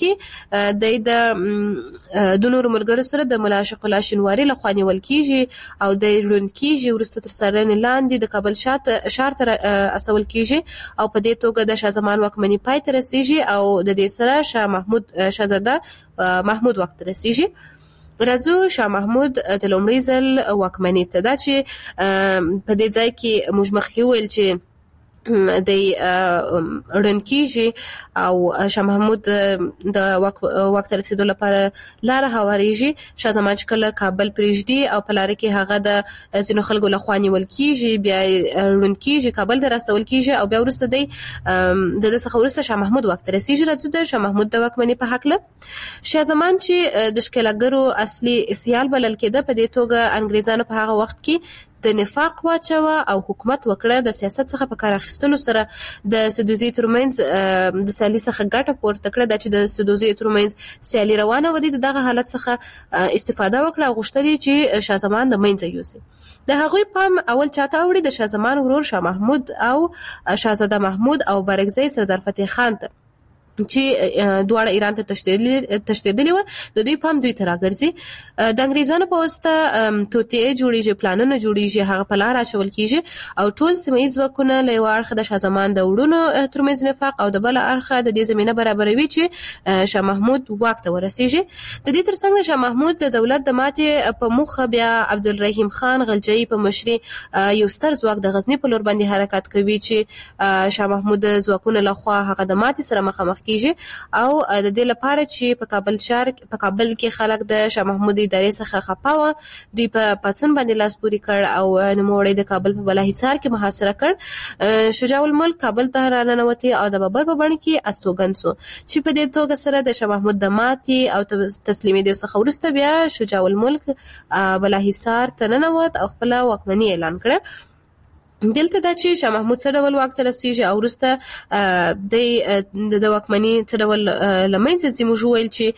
کې د نورو ملګرو سره د ملا عاشق الله شینواري لخوا نیول کیږي او د ړوند کیږي وروسته تر څارنې لاندې د کابل شهر ته استول کیږي او په دې توګه د شاه زمان واکمني پای ته رسیږي او د دې سره شاه محمود شاهزاده محمود وخت رسیږي. راځو شاه محمود د لومړي ځل واکمني ته دا چې په دې ځای کې موږ مخکې ویل چې د رنکیږي او شاه محمود د وخت رسیدو لپاره لاره هواريږي. شاه زمان چې کله کابل پرېږدي او په لار کې هغه د ځینو خلکو لخوا نیول کیږي بیا رنکیږي کابل ته راستول کیږي او بیا وروسته د څخه وروسته شاه محمود وخت رسیږي. راځو د شاه محمود د واکمنۍ په حق له شاه زمان چې د ښکېلاګرو اصلي سیال بلل کېده په دې توګه انګريزانو په هغه وخت کې د نفاق واچوه او حکومت وکړه. د سیاست څخه په کار اخیستلو سره د سدوزي ترمنځ د سیالي څخه ګټه پورته کړه. د چې د سدوزي ترمنځ سیالي روانه ودی دغه حالت څخه استفاده وکړه او غوښتل چې شاه زمان د منځه یوسي. د هغوی پام اول چاته اوړي د شاه زمان ورور شاه محمود او شاهزاده محمود او بارګزی سردار فتح خان ته. چې دواړه ایران ته تښتېدلي و د دوی پام دوی ته راګرځي د انګریزانو په واسطه توطئې جوړیږي پلانونه جوړیږي هغه په لار اچول کیږي او ټول سیمه ییز ځواکونه له یو اړخه د شاه زمان د وړونو ترمنځ نفاق او د بل اړخه د دې زمينه برابروي چې شاه محمود واک ته ورسیږي د دې ترڅنګ شاه محمود د دولت د ماتې په مخه بیا عبدالرحیم خان غلجی په مشري یو ستر ځواک د غزنی په لور باندې حرکت کوي چې شاه محمود ځواکونه لخوا هغه د ماتې سره مخامخ کیږي او د دې لپاره چې په کابل کې خلک د شاه محمود ادارې څخه خپه و دوی په پاتون باندې لاس پوري کړ او نوموړی د کابل په بالاحصار کې محاصره کړ شجاع الملک کابل ته راننوتی او د بابر په بڼه کې استوګن شو چې په دې توګه سره د شاه محمود د ماتې او تسلیمېدو څخه وروسته بیا شجاع الملک بالاحصار ته ننوت او خپل واکمني اعلان کړه دلته دا چې شاه محمود څه ډول واک ته رسیږي او وروسته د واکمني څه ډول لمنځه ځي موږ ویل چې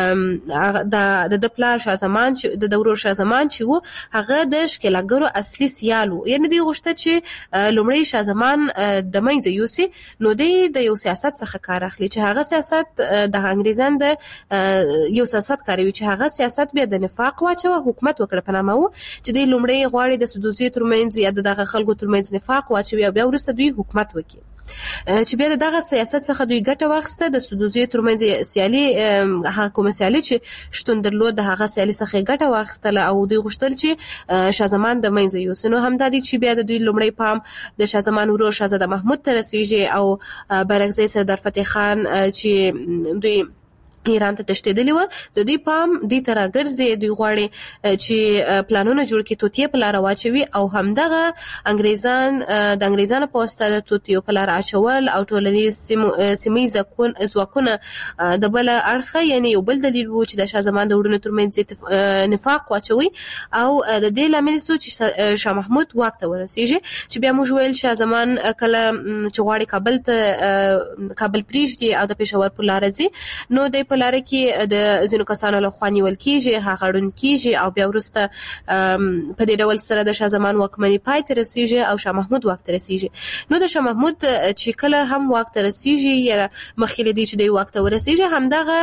د پلار شاه زمان چې د ورور شاه زمان چې و هغه د ښکېلاګرو اصلي سیال و یعنې دوی غوښته چې لومړی شاه زمان د منځه یوسي نو دوی د یو سیاست څخه کار اخلي چې هغه سیاست د انګریزان د یو سیاست کاروي چې هغه سیاست بیا د نفاق واچوه حکومت وکړه په نامه و چې دوی لومړی غواړي د سدوزي ترمنځ یا دغه خلکو ترمنځ نفاق واچوي او بیا وروسته دوی حکومت وکړي چې بیا دغه سیاست څخه دوی ګټه واخیسته د سدوزي ترمنځ سیالي هغه کومه سیالي چې شتون درلود د هغه سیالي څخه ګټه واخیستله او دوی غوښتل چې شاه زمان د منځه یوسي نو همدا دي چې بیا د دوی لومړی پام د شاه زمان ورور شاهزاده محمود ته رسیږي او برعکس سردار فتح خان چې دوی ایران ته تښتېدلی و د دوی پام دې ته راګرځي دوی غواړي چې پلانونه جوړ کړي توطیې په لاره واچوي او همدغه انګریزانو په واسطه د توطیو په لاره اچول او ټولنیز سیمهییز ځواکونه د بل اړخه یعنې یو بل دلیل و چې د شاه زمان د وړونو ترمنځ نفاق واچوي او د دې لامل شو چې شاه محمود واک ته ورسیږي چې بیا موږ ویل شاه زمان کله چې غواړي کابل پرېږدي او د پېښور په لاره ځي نو د په لاره کې د ځینو کسانو لخوا نیول کېږي هغه ړوند کېږي او بیا وروسته په دې ډول سره د شاه زمان واکمني پای ته رسیږي او شاه محمود واک ته رسیږي نو د شاه محمود چې کله هم واک ته رسیږي یا مخکې له دې چې دوی واک ته ورسیږي همدغه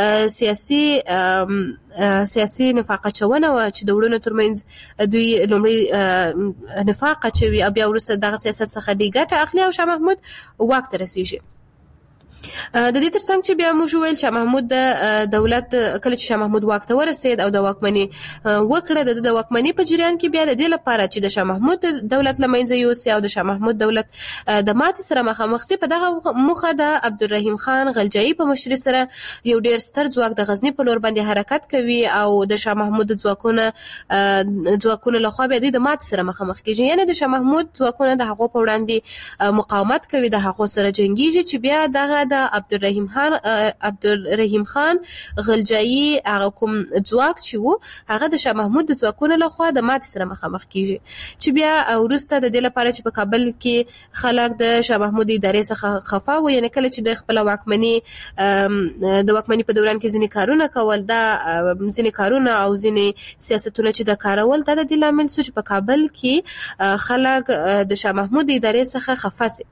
سیاسي نفاق اچونه وه چې د وړونو ترمنځ دوی لومړی نفاق اچوي او بیا وروسته دغه سیاست څخه دوی ګټه اخلي او شاه محمود واک ته رسیږي د دې ترڅنګ چې بیا موږ ویل شاه محمود د دولت کله چې شاه محمود واک ته ورسید او د واکمني وکړه د واکمني په جریان کې بیا د دې لپاره چې د شاه محمود دولت له منځه یوسي او د شاه محمود دولت د ماتې سره مخامخ سي په دغه موخه د عبدالرحیم خان غلجی په مشرۍ سره یو ډیر ستر ځواک د غزنی په لور باندې حرکت کوي او د شاه محمود ځواکونه لخوا بیا دوی د ماتې سره مخامخ کیږي یعنې د شاه محمود ځواکونه د هغو په وړاندې مقاومت کوي د هغو سره جنګیږي چې بیا دغه د عبدالرحیم خان غلجی هغه کوم ځواک چې وو هغه د شاه محمود د ځواکونو لخوا د ماتې سره مخامخ کیږي چې بیا وروسته د دې لپاره چې په کابل کې خلک د شاه محمود ادارې څخه خفه وو یعنې کله چې د خپل واکمني په دوران کې ځینې کارونه کول دا ځینې کارونه او ځینې سیاستونه چې د کارول دا د دې لامل شو چې په کابل کې خلک د شاه محمود ادارې څخه خفه سي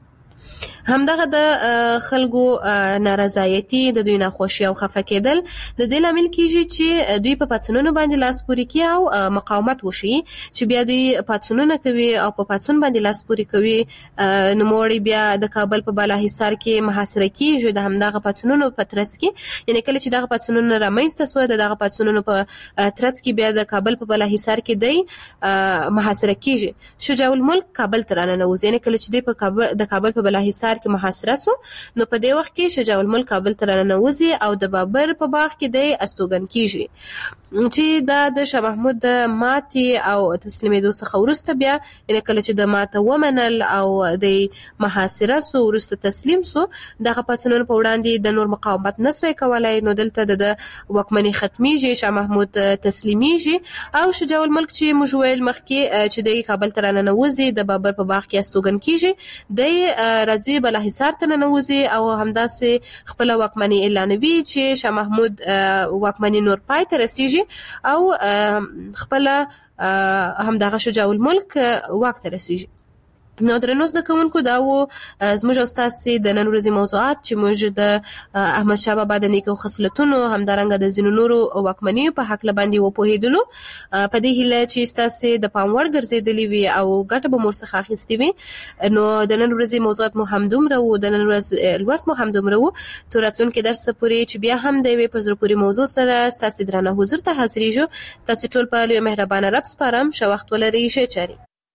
همدغه د خلکو نارضایتي د دوی ناخوشي او خفه کېدل د دې لامل کېږي چې دوی په پاڅونونو باندې لاس پورې کوي او مقاومت وشي چې بیا دوی پاڅونونه کوي او په پاڅون باندې لاس پورې کوي نوموړی بیا د کابل په بالاحصار کې محاصره کېږي د همدغه پاڅونونو په ترڅ کې یعنې کله چې دغه پاڅونونه رامنځته سوه دغه پاڅونونو په ترڅ کې بیا د کابل په بالاحصار کې دی محاصره کېږي شجاع الملک کابل ته راننوځي یعنې کله چې دی د کابل په بالاحصار کې محاصره سو نو په دې وخت کې شجاع الملک کابل ته راننوځي او د بابر په باغ کې دی استوګن کیږي چې دا د شاه محمود د ماتې او تسلیمېدو څخه وروسته بیا یعنې کله چې د ماته ومنل او د محاصره سو وروسته تسلیم سو دغه پاڅونونو په وړاندې د نور مقاومت نسوی کولی نو دلته د واکمني ختمیږي شاه محمود تسلیمیږي او شجاع الملک چې موږ ویل مخکې چې د کابل ته راننوځي د بابر په باغ کې استوګن کیږي دی راځي بالاحصار ته ننوځي او همداسې خپله واکمني اعلانوي چې شاه محمود واکمني نور پای ته رسیږي او خپل همدغه شجاع الملک واک ته رسیږي نو درنو زده کوونکو دا و زموږ او ستاسې د نن ورځې موضوعات چې موږ د احمدشاه بابا د نیکو خصلتونو همدارنګه د ځینو نورو واکمنیو په هکله باندې وپوهېدلو. په دې هیله چې ستاسې د پام وړ ګرځېدلې وي او ګټه به مو ورڅخه اخیستې وي. نو د نن ورځې موضوعات مو همدومره و، د نن ورځ لوست مو همدومره و. تر راتلونکي درس پورې چې بیا هم د یوې په زړه پورې موضوع سره ستاسې درانه حضور ته حاضرېږو. تاسې ټول په لوی مهربانه رب سپارم. ښه وخت ولرئ. ښې چارې.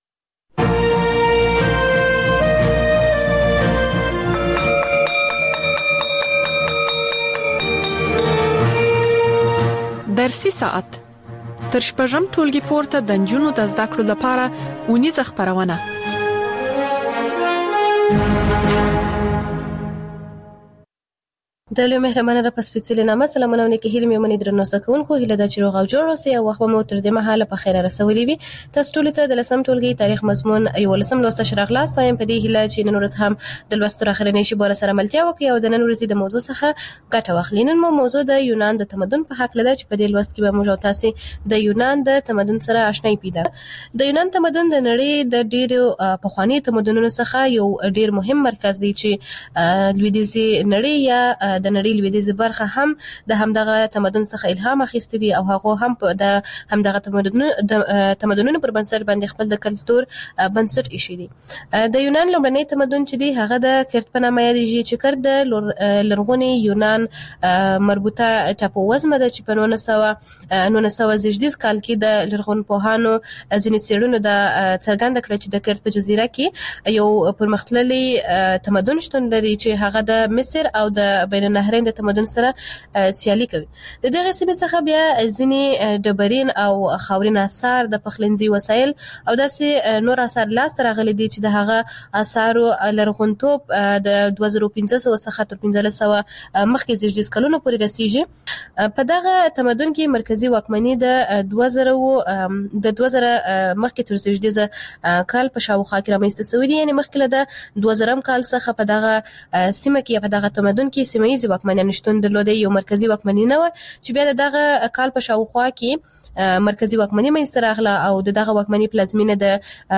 درسي ساعت تر شپږم ټولګي پورته د نجونو د زده کړو لپاره اونیزه خپرونه. د لوی مهربانه رب سپېڅلې نامه سلامونه او نیکې هیلې مې ومنئ درنو زده کوونکو. هیله ده چې روغ او جوړ اوسئ او وخت به مو تر دې مهاله په خیره رسولي وي. تاسو ټولو ته د 10م ټولګي تاریخ مضمون 11م لوست ته راغلاست. وایم په دې هیله چې نن ورځ هم د لوست تر اخرنۍ شېبو سره ملتیا وکړئ او د نن ورځې د موضوع څخه ګټه واخلئ. نن مو موضوع د یونان د تمدن په هکله ده چې په دې لوست کې به موږ او تاسې د یونان د تمدن سره آشنایي پیدا. د یونان تمدن د نړۍ د ډېرو پخواني تمدنونو څخه یو ډېر مهم مرکز دی چې لویدیځي نړۍ یا د نړۍ لویدیځي برخه هم د همدغه تمدن څخه الهام اخیستی دي او هغه هم د همدغه تمدنونو پر بنسټ باندې خپل د کلتور بنسټ ایښی دي. د یونان لومړنی تمدن چې دی هغه د کرت په نامه یادیږي چې کرت د لرغوني یونان مربوطه ټاپووزمه ده چې په 1918 کال کې د لرغونپوهانو ځینې څېړنو د څرګنده کړه چې د کرت په جزیره کې یو پرمختللی تمدن شتون لري چې هغه د مصر او د بین النهرین د تمدن سره سیالي کوي. د دغه سیمې څخه بیا ځینې ډبرین او خاورین آثار د پخلنځي وسایل او داسې نور آثار لاسته راغلي دي چې د هغه آثارو لرغونتوب د 2500 څخه تر 1500 مخکې زیږدیز کلونو پورې رسیږي. په دغه تمدن کې مرکزی واکمني د 2000 مخکې تر زیږدیز کال په شاوخوا کې رامنځته شوې دي. یعنې مخکې له 2000 کال څخه په دغه سیمه کې په دغه تمدن کې سیمه ییزې واکمنیان شتون درلوده. یو مرکزی واکمني نه و چې بیا دغه کال په شاوخوا کې مرکزی واکمني منځته راغله او دغه واکمني پلازمینه د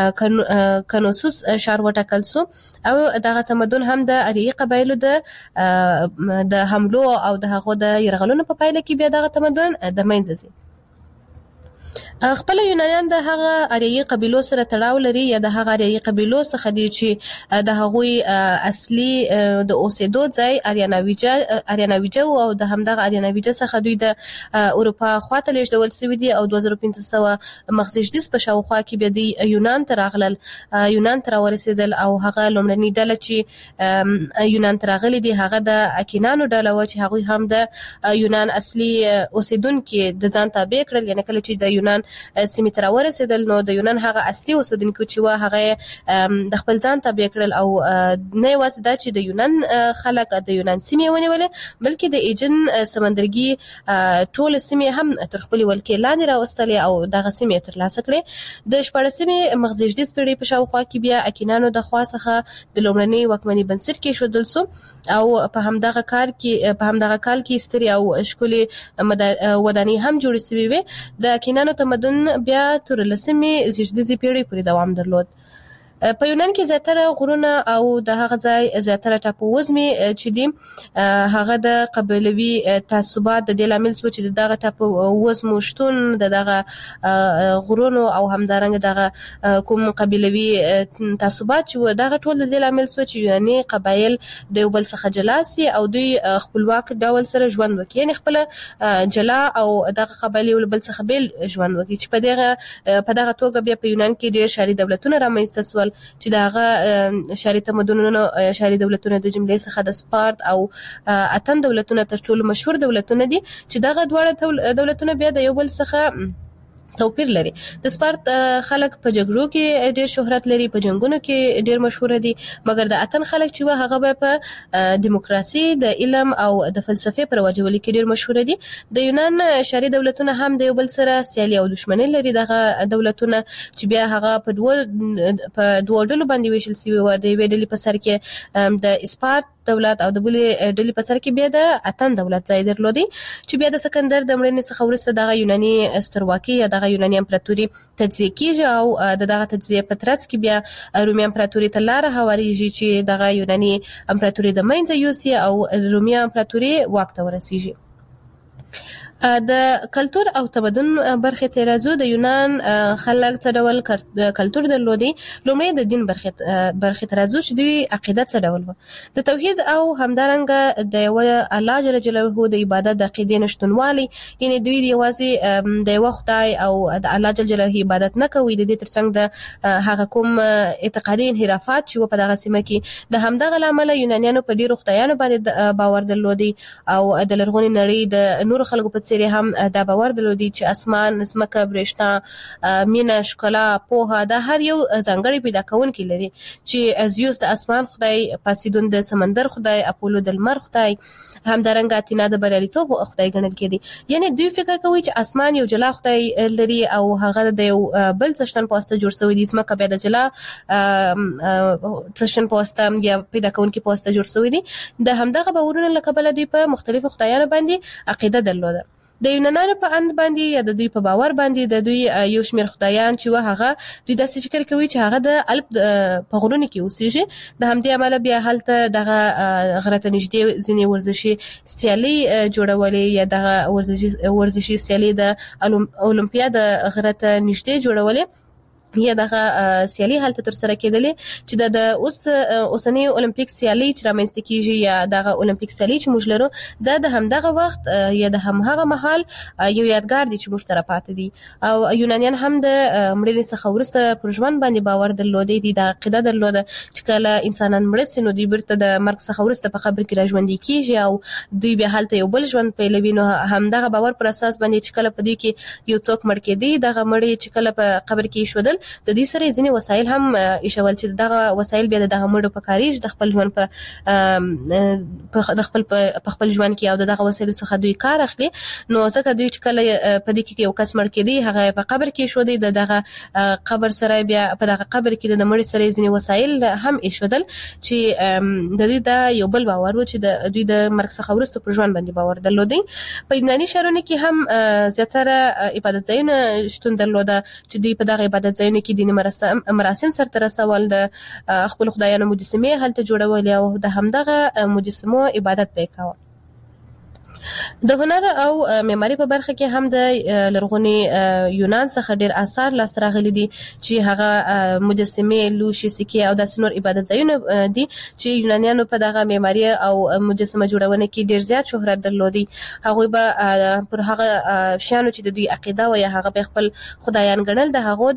کنوسوس ښار وټاکل شو او دغه تمدن هم د اریایي قبایلو د حملو او د هغو د یرغلونو په پایله کې بیا دغه تمدن د منځه ځي. خپل یونانیان د هغه اریایي قبیلو سره تړاو لري یا د هغه اریایي قبیلو څخه دي چې د هغوی اصلي د اوسېدو ځای اریاناویجه او د همدغه اریاناویجه څخه دوی د اروپا خواته لیږدول شوي دي او 2500 مخزیږدیز په شاوخوا کې بیا د یونان ته راغلل، یونان ته راورسېدل او هغه لومړنۍ ډله چې یونان ته راغلي دي هغه د اکینانو ډله وه چې هغوی هم د یونان اصلي اوسېدونکي د ځان تابع کړل. یعنې کله چې د یونان سیمې ته راورسېدل نو د یونان هغه اصلي اوسېدونکي چې وه هغه د خپل ځان تابع کړل او نه یوازې دا چې د یونان خلک د یونان سیمې ونیولې بلکې د ایجن سمندرګي ټولې سیمې هم تر خپلې ولکې لاندې راوستلې او دغه سیمې ترلاسه کړې. د 14مې مخزیږدیز پېړۍ په شاوخوا کې بیا اکینانو د خوا څخه د لومړنۍ واکمنۍ بنسټ کېښودل شو او په همدغه کال کې سترې او ښکلې ودانۍ هم جوړې شوې وې. د اکینانو تمدن بیا تر 10مې زیږدیزې پېړۍ پورې دوام درلود. په یونان کې زیاتره غرونه او د هغه ځای زیاتره ټاپووزمې چې دي هغه د قبیلوي تعصبات د دې لامل شو چې دغه ټاپووزمو شتون دغه غرونو او همدارنګه دغه کوم قبیلوي تعصبات چې دغه ټول د دې لامل شو چې یوناني قبایل د یو بل څخه جلا سي او دوی خپلواک ډول سره ژوند وکړي، یعنې خپل جلا او دغه قبایل یو بل څخه بیل ژوند وکړي چې په دغه توګه بیا په یونان کې ډېر ښاري دولتونه رامنځته شول چې دغه ښاري دولتونه د جملې څخه د سپارت او اتن دولتونه تر ټولو مشهور دولتونه دي چې دغه دواړه دولتونه بیا د یو بل څخه توپیر لري. د سپارت خلک په جګړو کې ډېر شهرت لري، په جنگونو کې ډېر مشهور دي، مګر د اتن خلک چې هغه به په دیموکراسي د علم او د فلسفې پر واجبولي کې ډېر مشهور دي. د یونان ښاري دولتونه هم د یو بل سره سیالي او دښمني لري. دغه دولتونه چې بیا هغه په دوه ډلو باندې ویشل شوي وو. د یوې ډلې په سر کې د اسپارت دولت او د بلې ډلې په سر کې بیا د اتن دولت ځای درلودي چې بیا د سکندر د مړینې څخه وروسته دغه یوناني سترواکي یا دغه یوناني امپراتوري تجزیه کیږي او دغه تجزیه په ترڅ کې بیا رومي امپراتوري ته لاره هواریږي چې دغه یوناني امپراتوري د منځه یوسي او رومي امپراتوري واک ته ورسیږي. د کلتور او تمدن برخې ته راځو. د یونان خلک څه ډول کلتور درلودي؟ لومړی د دین برخې ته راځو چې دوی عقیده څه ډول و. د توحید او همدارنګه د یو الله جل جلاله د عبادت د عقیدې نشټونوالي، یعنی دوی یوازې د یو خدای او د الله جل جلاله عبادت نه کوي، د دې ترڅنګ د هغه کوم اعتقادي انحرافات چې په دغه سیمه کې د همدغه لامل یونانیانو په ډیرو خدایانو باندې باور درلودي او د لرغونی نړۍ د نور خلکو په سری هم دا باور درلودي چې اسمان، ځمکه، برېښنا، مینه، ښکلا، پوهه دا هر یو ځانګړی پیدا کوونکی لري، چې زیوس د اسمان خدای، پاسیدون د سمندر خدای، اپولو د لمر خدای، همدارنګه اتینا د بریالیتوب خدای ګڼل کېدی. یعنی دوی فکر کوي چې اسمان یو جلا خدای لري او هغه د یو بل څښتن په واسطه جوړ شوی دی، ځمکه بیا د جلا څښتن په واسطه یا پیدا کوونکی په واسطه جوړ شوی دی. د همدغه باورونو له کبله دوی په مختلفو خدایانو باندې عقیده درلوده. د یونانانو په اند باندې یا د دوی په باور باندې د دوی یو شمېر خدایان چې و هغه دوی داسې فکر کوي چې هغه د الپ په غرونو کې اوسېږي. د همدې امله بیا هلته دغه غره ته نږدې ځینې ورزشي سیالۍ جوړولې یا دغه ورزشي سیالۍ د اولمپیا د غره ته نږدې جوړولې یا دغه سیالي هلته تر سره کېدلې چې د اوسنۍ اولمپیک سیالي چې رامنځته کیږي یا دغه اولمپیک سیالي چې موږ لرو د همدغه وخت یا د همغه مهال یو یادګار دی چې موږ ته راپاتې دي. او یونانیان هم د مړینې څخه وروسته پر ژوند باندې باور درلودی دي، د عقیده درلوده چې کله انسانان مړه سي نو دوی بیرته د مرګ څخه وروسته په قبر کې راژوندي کیږي او دوی بیا هلته یو بل ژوند پیلوي. نو همدغه باور پر اساس باندې چې کله په دوی کې یو څوک مړ کېدی، دغه مړی چې کله په قبر کې ایښودل د دې سره ځینې وسایل هم ایښول چې دغه وسایل بیا دغه مړو په کاریږي د خپل ژوند په خپل ژوند کې او دغه وسایل څخه دوی کار اخلي. نو ځکه دوی چې کله په دې کې یو کس مړ کېدی هغه په قبر کې ایښودی، دغه قبر سره بیا په دغه قبر کې د مړي سره ځینې وسایل هم ایښودل چې د دې د یو بل باور و چې د دوی د مرګ څخه وروسته پر ژوند باندې باور درلودي. په یوناني ښارونو کې هم زیاتره عبادت ځایونه شتون درلوده چې دوی په دغه عبادت ځایونو کې دیني مراسم سرته رسول، د خپل خدایانو مجسمې هلته جوړولې او د همدغه مجسمو عبادت به کاوه. د هنر او معماري په برخه کې هم د لرغوني یونان څخه ډېر آثار لاسته راغلي دي چې هغه مجسمې، لوښي، سکې او داسې نور عبادت ځایونه دي چې یونانیانو په دغه معماري او مجسمه جوړونه کې ډېر زیات شهرت درلودي. هغوی به پر هغه شیانو چې د دوی عقیده و یا هغه به خپل خدایان ګڼل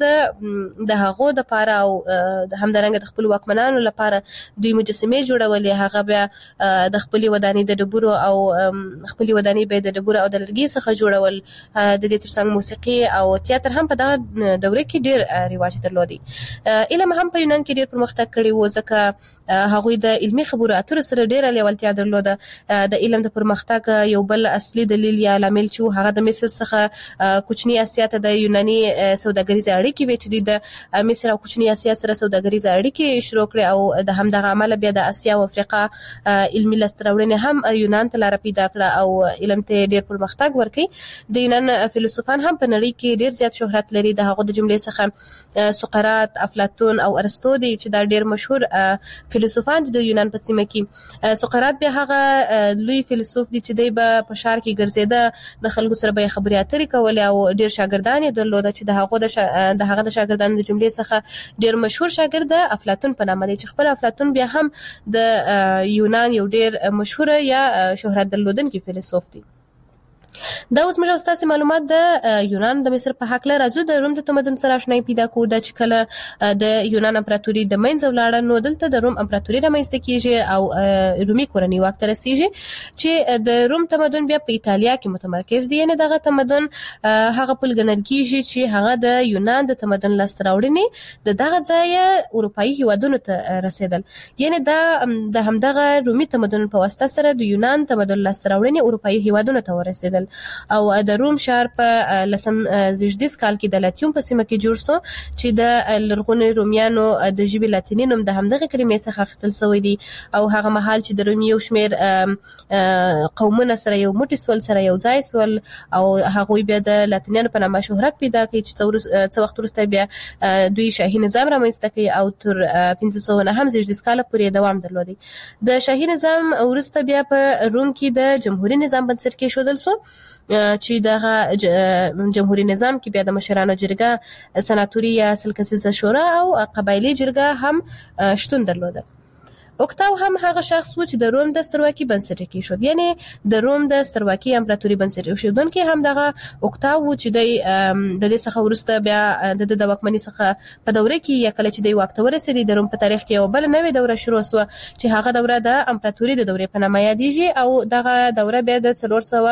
د هغو دپاره او همدارنګه د خپلو واکمنانو لپاره دوی مجسمې جوړولې. هغه بیا د خپلې ودانۍ د ډبرو او خپلې ودانۍ به د ډبرو او د لرګي څخه جوړول. د دې ترڅنګ موسیقي او تیاتر هم په دغه دوره کې ډېر رواج درلودي. علم هم په یونان کې ډېر پرمختګ کړی و ځکه هغوی د علمي خبرو اترو سره ډېره لیوالتیا درلوده. د علم د پرمختګ یو بل اصلي دلیل یا لامل چې هغه د مصر څخه کوچني اسیا ته د یوناني سوداګریزې اړیکې وې چې دوی د مصر او کوچني اسیا سره سوداګریزې اړیکې شروع کړې او د همدغه عمله بیا د اسیا او افریقا علمي لاسته راوړنې هم یونان ته لاره پیدا کړه او علم ته ډېر پرمختګ ورکړي. د یونان فیلسوفان هم په نړۍ کې ډېر زیات شهرت لري. د هغو د جملې څخه سقراط، افلاطون او ارسطو دي چې دا ډېر مشهور فیلسوفان دي د یونان په سیمه کې. سقراط بیا هغه لوی فیلسوف دی چې دی به په ښار کې ګرځېده، د خلکو سره به یې خبرې اترې کولې او ډېر شاګردان یې درلوده چې د هغه د شاګردانو د جملې څخه ډېر مشهور شاګرد د افلاطون په نامه دی چې خپل افلاطون بیا هم د یونان یو ډېر مشهور یا شهرت درلودونکی فیلسوف دی. دا اوس موږ ستاسو معلومات د یونان د مصر په حق لري. راځو د روم د تمدن سره آشنایي پیدا کوو. د چې کله د یونان امپراتوري د منځ ولاړه نو دلته د روم امپراتوري رامنځته کیږي او رومي کورنۍ واک ته رسیږي چې د روم تمدن بیا په ایتالیا کې متمرکز دی. یعنی دغه تمدن هغه پل ګڼل کیږي چې هغه د یونان د تمدن لاسته راوړنې د دغه ځای اروپایي هیوادونو ته رسیدل. یعنی د همدغه رومي تمدن په واسطه سره د یونان تمدن لاسته راوړنې اروپایي هیوادونو ته ورسیدل. کېدل او د روم ښار په لسم زیږدیز کال کې د لاتیوم په سیمه کې جوړ شو چې د لرغونو رومیانو د ژبې لاتینی نوم د همدغه کلمې څخه اخیستل شوی دی او هغه مهال چې د روم یو شمېر قومونه سره یو موټی سول سره یو ځای سول او هغوی بیا د لاتینیانو په نامه شهرت پیدا کړي چې څه وخت وروسته بیا دوی شاهي نظام رامنځته کړي او تر 1509 زیږدیز کال پورې دوام درلودی. د شاهي نظام وروسته بیا په روم کې د جمهوریت نظام بنسټ کېښودل شو چې دغه جمهوریت نظام کې بیا د مشرانو جرګه، سناتوري یا سلکسیزه شورا او قبایلي جرګه هم شتون درلوده. اوکتاو هم هغه شخص و چې د روم د سترواکي بنسټ کېښود، یعنی د روم د سترواکي امپراتوري بنسټ ایښودونکی هم دغه اوکتاو و چې د دې څخه وروسته بیا د واکمنۍ څخه په دوره کې یا کله چې د واک ته ورسېدی د روم په تاریخ کې یو بل نوې دوره شروع شوه چې هغه دوره د امپراتوري د دورې په نامه یادېږي او دغه دوره بیا د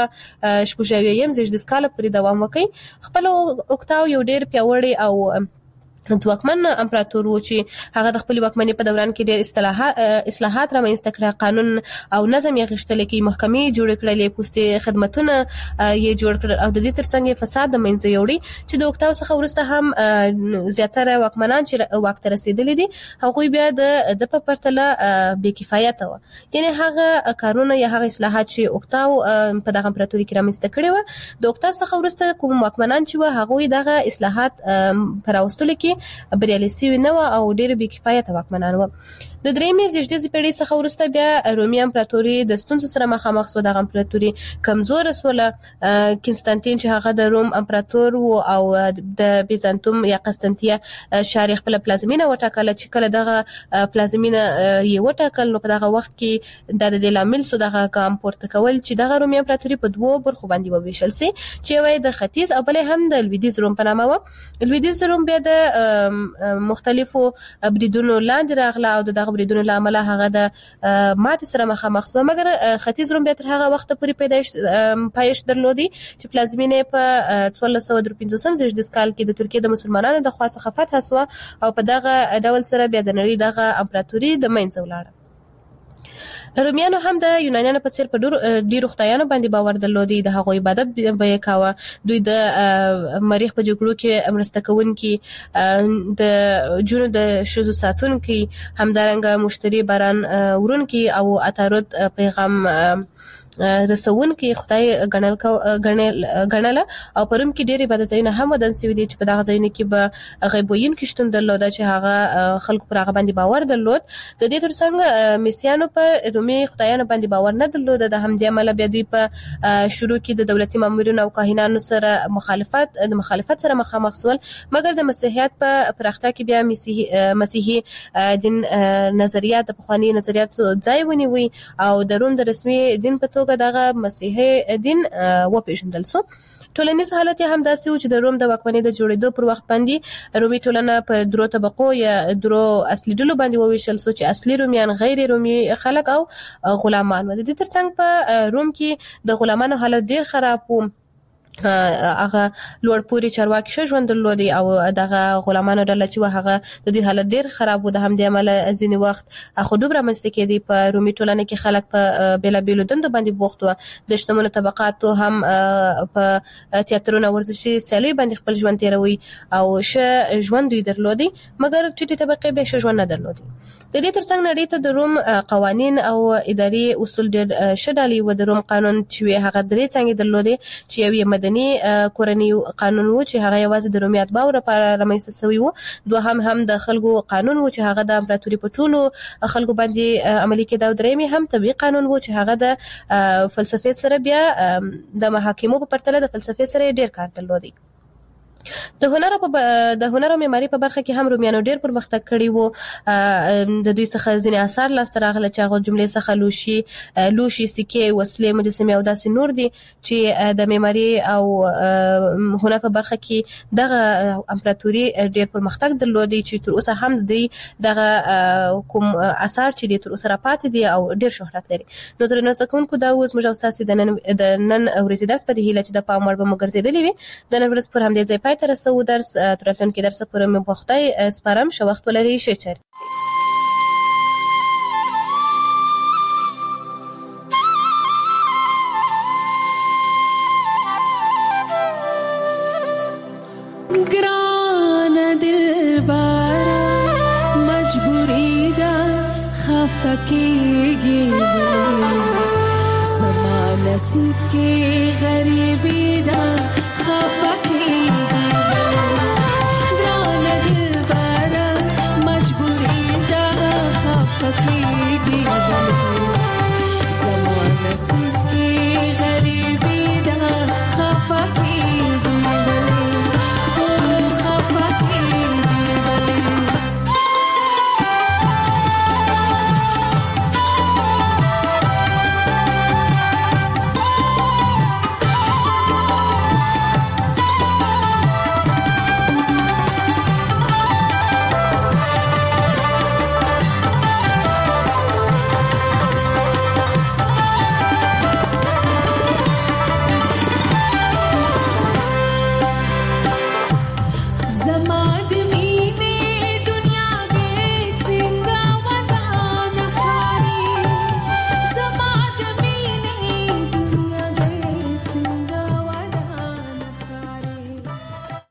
496 زیږدیز کال پورې دوام وکړي. خپل اوکتاو یو ډېر پیاوړی او ځواکمن امپراتور و چې هغه د خپل واکمنۍ په دوران کې ډېر اصلاحات رامنځته کړل، قانون او نظم یې غښتلی کړي، محکمې جوړې کړلې، پوستې خدمتونه یې جوړ کړل او د دې ترڅنګ فساد د منځه یوړي چې د اوکتاو څخه وروسته هم زیاتره واکمنان چې واک ته رسېدلي دي هغوی بیا د په پرتله بې کفایته وه، یعنی هغه کارونه یا هغه اصلاحات چې اوکتاو په دغه امپراتوري کې رامنځته کړي وه د اوکتاو څخه وروسته کوم واکمنان چې وه هغوی دغه اصلاحات په راوستلو کې بریالي شوي نه وه او ډېر بې کفایته واکمنان وه. د درېیمې زیږدیزې پیړۍ څخه وروسته بیا رومي امپراتوري د ستونزو سره مخامخ شوه. دغه امپراتوري کمزوره شوله. کنستانتین چې هغه د روم امپراتور و او د بیزانتوم یا قسطنطیه ښار یې خپله پلازمینه وټاکله چې کله دغه پلازمینه یې وټاکل نو په دغه وخت کې دا د دې لامل شو دغه ګام پورته کول چې دغه رومي امپراتوري په دوو برخو باندې وویشل سي چې یوه یې د ختیځ او بله هم د لویدیځ روم په نامه وه. لویدیځ روم بیا د مختلفو بریدونو لاندې راغله او دغه بریدونو له امله هغه د ماتې سره مخامخ شوه، مګر ختیځ روم بیا تر هغه وخته پورې پایښت درلودی چې پلازمینه یې په 1453 زیږدیز کال کې د ترکیې د مسلمانانو د خوا څخه فتح شوه او په دغه ډول سره بیا د نړۍ دغه امپراتوري د منځه ولاړه. رومیانو هم د یونانیانو په څیر په ډیرو خدایانو باندې باور درلودی، د هغو عبادت به یې کاوه. دوی د مریخ په جګړو کې مرسته کوونکي، د جونو د ښځو ساتونکي، همدارنګه مشتري باران وړونکي او عطارد پیغام رسونکي خدای ګڼله او په روم کې ډېر عبادت ځایونه هم ودان شوي دي چې په دغه ځایونو کې به غیب ویونکي شتون درلوده چې هغه خلکو پر هغه باندې باور درلود. د دې ترڅنګ میسیانو په رومي خدایانو باندې باور نه درلوده. د همدې امله بیا دوی په شروع کې د دولتي مامورینو او کاهنانو سره مخالفت سره مخامخ شول، مګر د مسیحیت په پراختیا کې بیا مسیحي دین نظریات د پخواني نظریاتو ځای ونیوي او د روم د رسمي دین په توګه دغه مسیحي دین وپېژندل شو. ټولنیز حالت هم داسې و چې د روم د واکمنۍ د جوړېدو پر وخت باندې رومي ټولنه په درو طبقو یا درو اصلي ډلو باندې وویشل شو چې اصلي رومیان، غیر رومي خلک او غلامان و. د دې ترڅنګ په روم کې د غلامانو حالت ډېر خراب و. هغه لوړ پوري چارواکي ښه ژوند درلودي او دغه غلامانو ډله چې وه هغه د دوی حالت ډېر خراب و. د همدې امله ځینې وخت خودوب رامنځته کېدی. په رومي ټولنه کې خلک په بېلابېلو دندو باندې بوخت وه. د شتمنو طبقاتو هم په تیاترونو، ورزشي سیالیو باندې خپل ژوند تېروي او ښه ژوند دوی درلودي، مګر ټیټې طبقې بیا ښه ژوند نه درلودي. د دې ترڅنګ نړۍ ته د روم قوانین او اداري اصول ډېر ښه ډالۍ و. د روم قانون چې هغه درې څانګې درلودې چې یو یې مدني کورنی قانون و چې هغه یوازې د رومي اتباعو لپاره رامنځته شوی و. دوهم هم د خلکو قانون و چې هغه د امپراتوري په ټولو خلکو باندې عملي کېده. او درېیمې هم طبیعي قانون و چې هغه د فلسفې سره بیا د محاکمو په پرتله د فلسفې سره ډېر کار درلودی. د هنر او معماري په برخه کې هم رومیانو ډېر پرمختګ کړی وو. د دوی څخه ځینې آثار لاسته راغله چې هغه جملې څخه لوښي، سکې، وسلې، مجسمې او داسې نور دي چې د معماري او هنر په برخه کې دغه امپراتوري ډېر پرمختګ درلودی چې تر اوسه هم د دوی دغه کوم آثار چې دي تر اوسه راپاتې دي او ډېر شهرت لري. نو درنو زده کوونکو دا اوس موږ او ستاسې د نن ورځې درس په دې هیله چې د پام وړ به مو ګرځېدلي وي. د نن ورځ پر همدې ځای پای ته رسوو درس. تر راتلونکي درسه پورې مې په خدای سپارم. ښه وخت ولرئ. ښه چارې. گران دل بارا مجبوری دا خفقیگی زمان نصیب کی غریبی دا خفقیگی